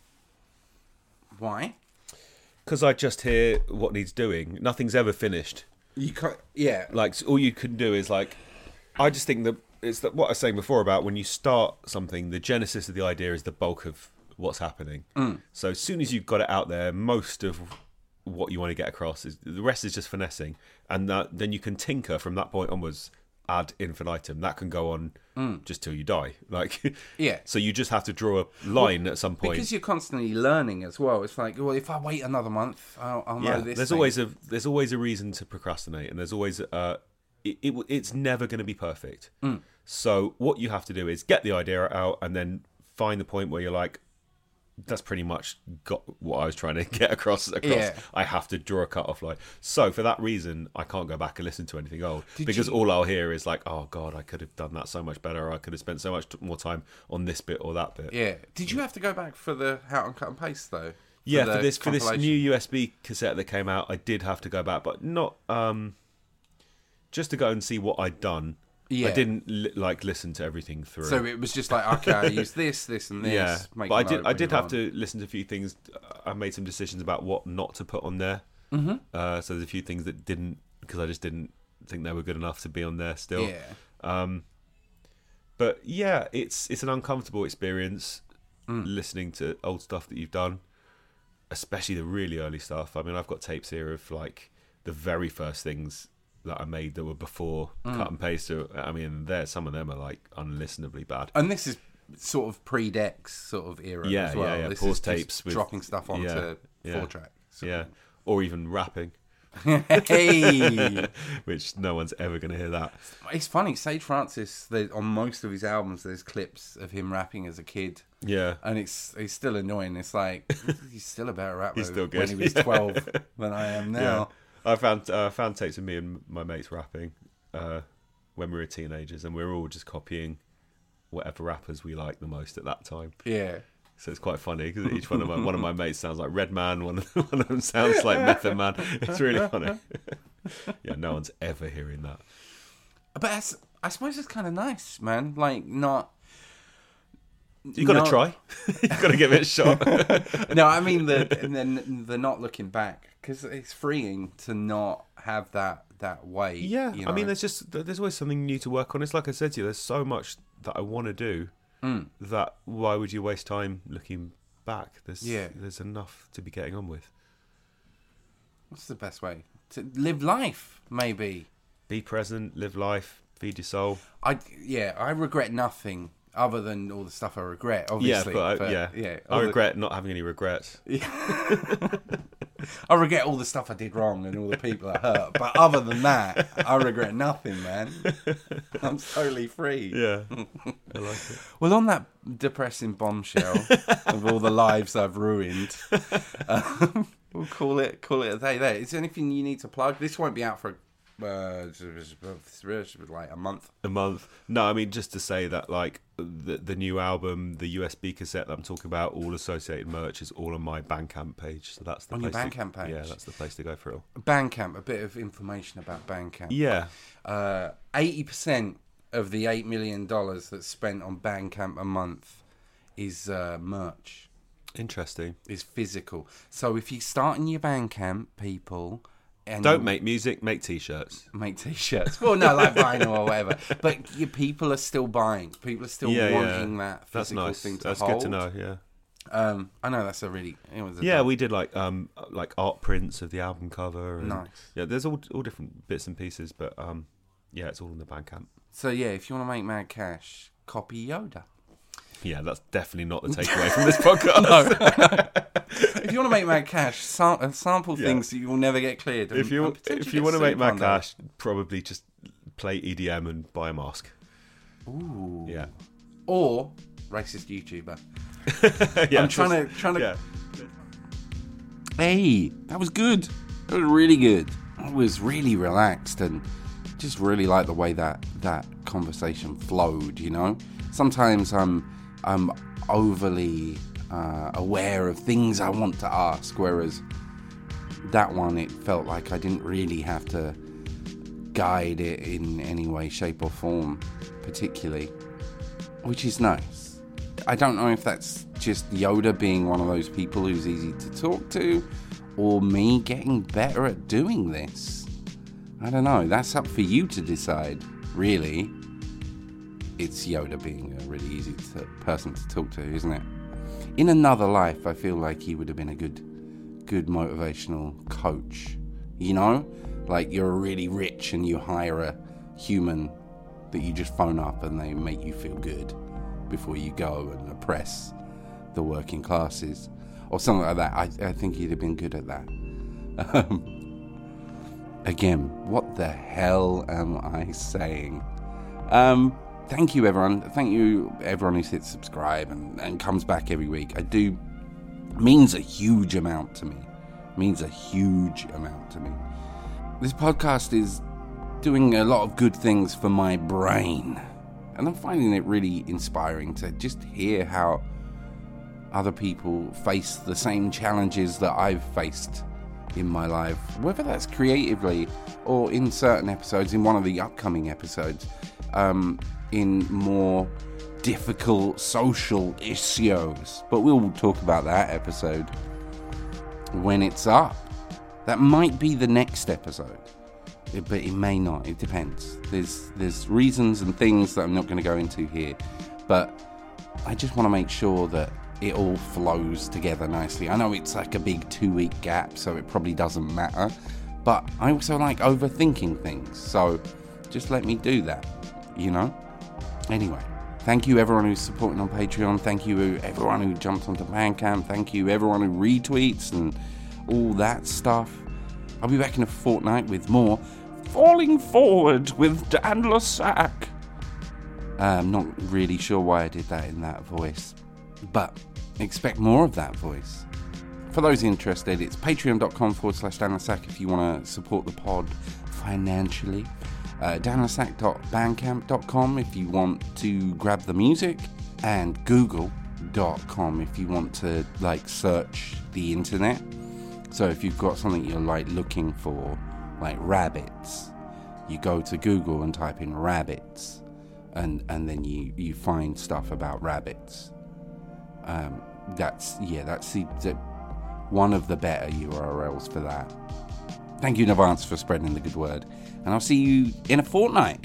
Why? Because I just hear what needs doing. Nothing's ever finished. You can't, yeah. Like all you can do is like, I just think that it's that what I was saying before about when you start something, the genesis of the idea is the bulk of what's happening. Mm. So as soon as you've got it out there, most of what you want to get across is the rest is just finessing, and that, then you can tinker from that point onwards ad infinitum. That can go on Mm. just till you die. Like, yeah. So you just have to draw a line well, at some point because you're constantly learning as well. It's like, well, if I wait another month, I'll, I'll yeah, know this. there's thing. always a there's always a reason to procrastinate, and there's always uh, it, it it's never going to be perfect. Mm. So what you have to do is get the idea out, and then find the point where you're like, that's pretty much got what I was trying to get across. across. Yeah. I have to draw a cut off line. So for that reason, I can't go back and listen to anything old Did because you- all I'll hear is like, oh God, I could have done that so much better. Or I could have spent so much t- more time on this bit or that bit. Yeah. Did you have to go back for the How and Cut and Paste though? Yeah, the for this for this compilation? new U S B cassette that came out, I did have to go back, but not um, just to go and see what I'd done. Yeah. I didn't li- like listen to everything through. So it was just like, okay, I use this, this, and this. yeah, Make but a I did note I when did you're have on. to listen to a few things. I made some decisions about what not to put on there. Mm-hmm. Uh, so there's a few things that didn't because I just didn't think they were good enough to be on there still. Yeah. Um, but yeah, it's it's an uncomfortable experience Mm. listening to old stuff that you've done, especially the really early stuff. I mean, I've got tapes here of like the very first things that I made that were before Mm. cut and paste. So, I mean, there some of them are like unlistenably bad. And this is sort of pre-Dex sort of era Yeah, as well. yeah, yeah. This Pause is just tapes with dropping stuff onto yeah, yeah, four track. yeah, or even rapping. Hey, which no one's ever going to hear that. it's funny. Sage Francis, there- on most of his albums, there's clips of him rapping as a kid. Yeah, And it's it's still annoying. It's like he's still a better rapper He's still when good. he was twelve than I am now. Yeah. I found uh, found tapes of me and my mates rapping uh, when we were teenagers, and we were all just copying whatever rappers we liked the most at that time. Yeah. So it's quite funny because each one of my one of my mates sounds like Redman, one of one of them sounds like Method Man. It's really funny. Yeah, no one's ever hearing that. But that's, I suppose it's kind of nice, man. Like not. You got to not- try. You got to give it a shot. No, I mean the and then the not looking back, because it's freeing to not have that that weight. Yeah, you I mean, know? there's just there's always something new to work on. It's like I said to you, there's so much that I want to do. Mm. That why would you waste time looking back? There's Yeah. there's enough to be getting on with. What's the best way to live life? Maybe. Be present, live life, feed your soul. I yeah, I regret nothing other than all the stuff I regret. Obviously, yeah, but, I, yeah, yeah. I all the- regret not having any regrets. I regret all the stuff I did wrong and all the people I hurt. But other than that, I regret nothing, man. I'm totally free. Yeah, I like it. Well, on that depressing bombshell of all the lives I've ruined, um, we'll call it call it a day there. Is there anything you need to plug? This won't be out for uh, like a month. A month. No, I mean just to say that like the the new album, the U S B cassette that I'm talking about, all associated merch is all on my Bandcamp page. So that's the On your place to- Bandcamp page? Yeah, that's the place to go for it all. Bandcamp, a bit of information about Bandcamp. Yeah. Uh, eighty percent of the eight million dollars that's spent on Bandcamp a month is uh, merch. Interesting. Is physical. So if you start in your Bandcamp, people... And Don't make music, make t-shirts. Make t-shirts. Well, no, like vinyl or whatever. But your people are still buying. People are still Yeah, yeah. wanting that That's physical nice. thing to That's hold. good to know, yeah. Um, I know that's a really it was a yeah. dope. We did like um like art prints of the album cover. And, Nice. Yeah, there's all all different bits and pieces, but um yeah, it's all in the Bandcamp. So yeah, if you want to make mad cash, copy Yoda. Yeah, that's definitely not the takeaway from this podcast. No. If you want to make mad cash, sam- sample Yeah. things that you will never get cleared. If and- you and potentially if you get want to make sued mad one day. cash, probably just play E D M and buy a mask. Ooh. Yeah. Or racist YouTuber. yeah, I'm trying just- to trying to. Yeah. Hey, that was good. That was really good. I was really relaxed and just really like the way that that conversation flowed. You know, sometimes I'm I'm overly uh, aware of things I want to ask, whereas that one it felt like I didn't really have to guide it in any way, shape, or form, particularly, which is nice. I don't know if that's just Yoda being one of those people who's easy to talk to, or me getting better at doing this. I don't know. That's up for you to decide, really. It's Yoda being a really easy to, person to talk to, isn't it? In another life, I feel like he would have been a good, good motivational coach. You know? Like you're really rich and you hire a human that you just phone up and they make you feel good before you go and oppress the working classes or something like that. I, I think he'd have been good at that. Um, again, what the hell am I saying? Um, thank you, everyone. Thank you, everyone who hits subscribe and, and comes back every week. I do means a huge amount to me. Means a huge amount to me. This podcast is doing a lot of good things for my brain. And I'm finding it really inspiring to just hear how other people face the same challenges that I've faced in my life, whether that's creatively or in certain episodes, in one of the upcoming episodes, um, in more difficult social issues. But we'll talk about that episode when it's up. That might be the next episode. But it may not. It depends. There's there's reasons and things that I'm not going to go into here, but I just want to make sure that it all flows together nicely. I know it's like a big two-week gap, so it probably doesn't matter, but I also like overthinking things, so just let me do that, you know? Anyway, thank you everyone who's supporting on Patreon. Thank you everyone who jumped onto Bandcamp. Thank you everyone who retweets and all that stuff. I'll be back in a fortnight with more Falling Forward with Dan Lasac. I'm not really sure why I did that in that voice, but expect more of that voice. For those interested, it's patreon.com forward slash Dan Lasac if you want to support the pod financially. Uh, dan lasac dot bandcamp dot com if you want to grab the music, and google dot com if you want to like search the internet. So if you've got something you're like looking for, like rabbits, you go to Google and type in rabbits, and and then you you find stuff about rabbits. Um, that's yeah, that's the, the one of the better U R Ls for that. Thank you in advance for spreading the good word, and I'll see you in a fortnight.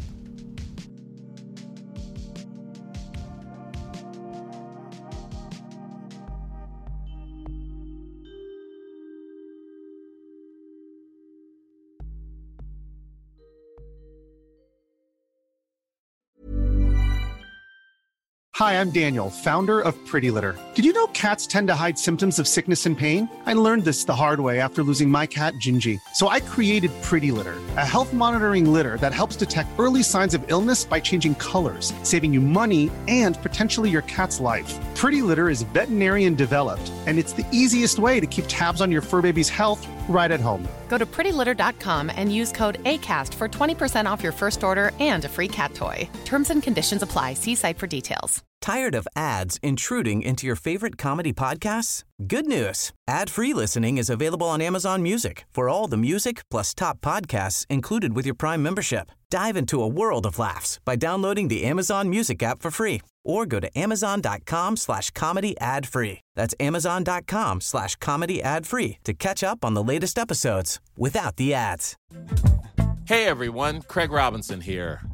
Hi, I'm Daniel, founder of Pretty Litter. Did you know cats tend to hide symptoms of sickness and pain? I learned this the hard way after losing my cat, Gingy. So I created Pretty Litter, a health monitoring litter that helps detect early signs of illness by changing colors, saving you money and potentially your cat's life. Pretty Litter is veterinarian developed, and it's the easiest way to keep tabs on your fur baby's health right at home. Go to pretty litter dot com and use code ACAST for twenty percent off your first order and a free cat toy. Terms and conditions apply. See site for details. Tired of ads intruding into your favorite comedy podcasts? Good news. Ad-free listening is available on Amazon Music for all the music plus top podcasts included with your Prime membership. Dive into a world of laughs by downloading the Amazon Music app for free or go to amazon.com slash comedy ad free. That's amazon.com slash comedy ad free to catch up on the latest episodes without the ads. Hey everyone, Craig Robinson here.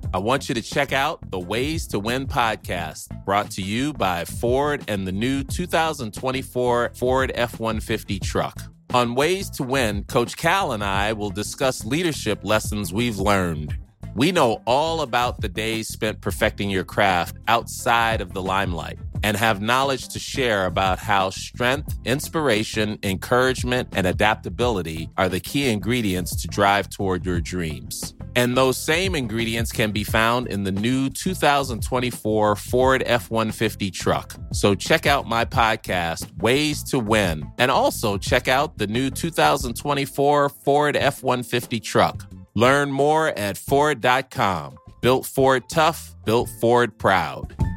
I want you to check out the Ways to Win podcast, brought to you by Ford and the new two thousand twenty-four Ford F one fifty truck. On Ways to Win, Coach Cal and I will discuss leadership lessons we've learned. We know all about the days spent perfecting your craft outside of the limelight and have knowledge to share about how strength, inspiration, encouragement, and adaptability are the key ingredients to drive toward your dreams. And those same ingredients can be found in the new two thousand twenty-four Ford F one fifty truck. So check out my podcast, Ways to Win, and also check out the new two thousand twenty-four Ford F one fifty truck. Learn more at Ford dot com. Built Ford tough, built Ford proud.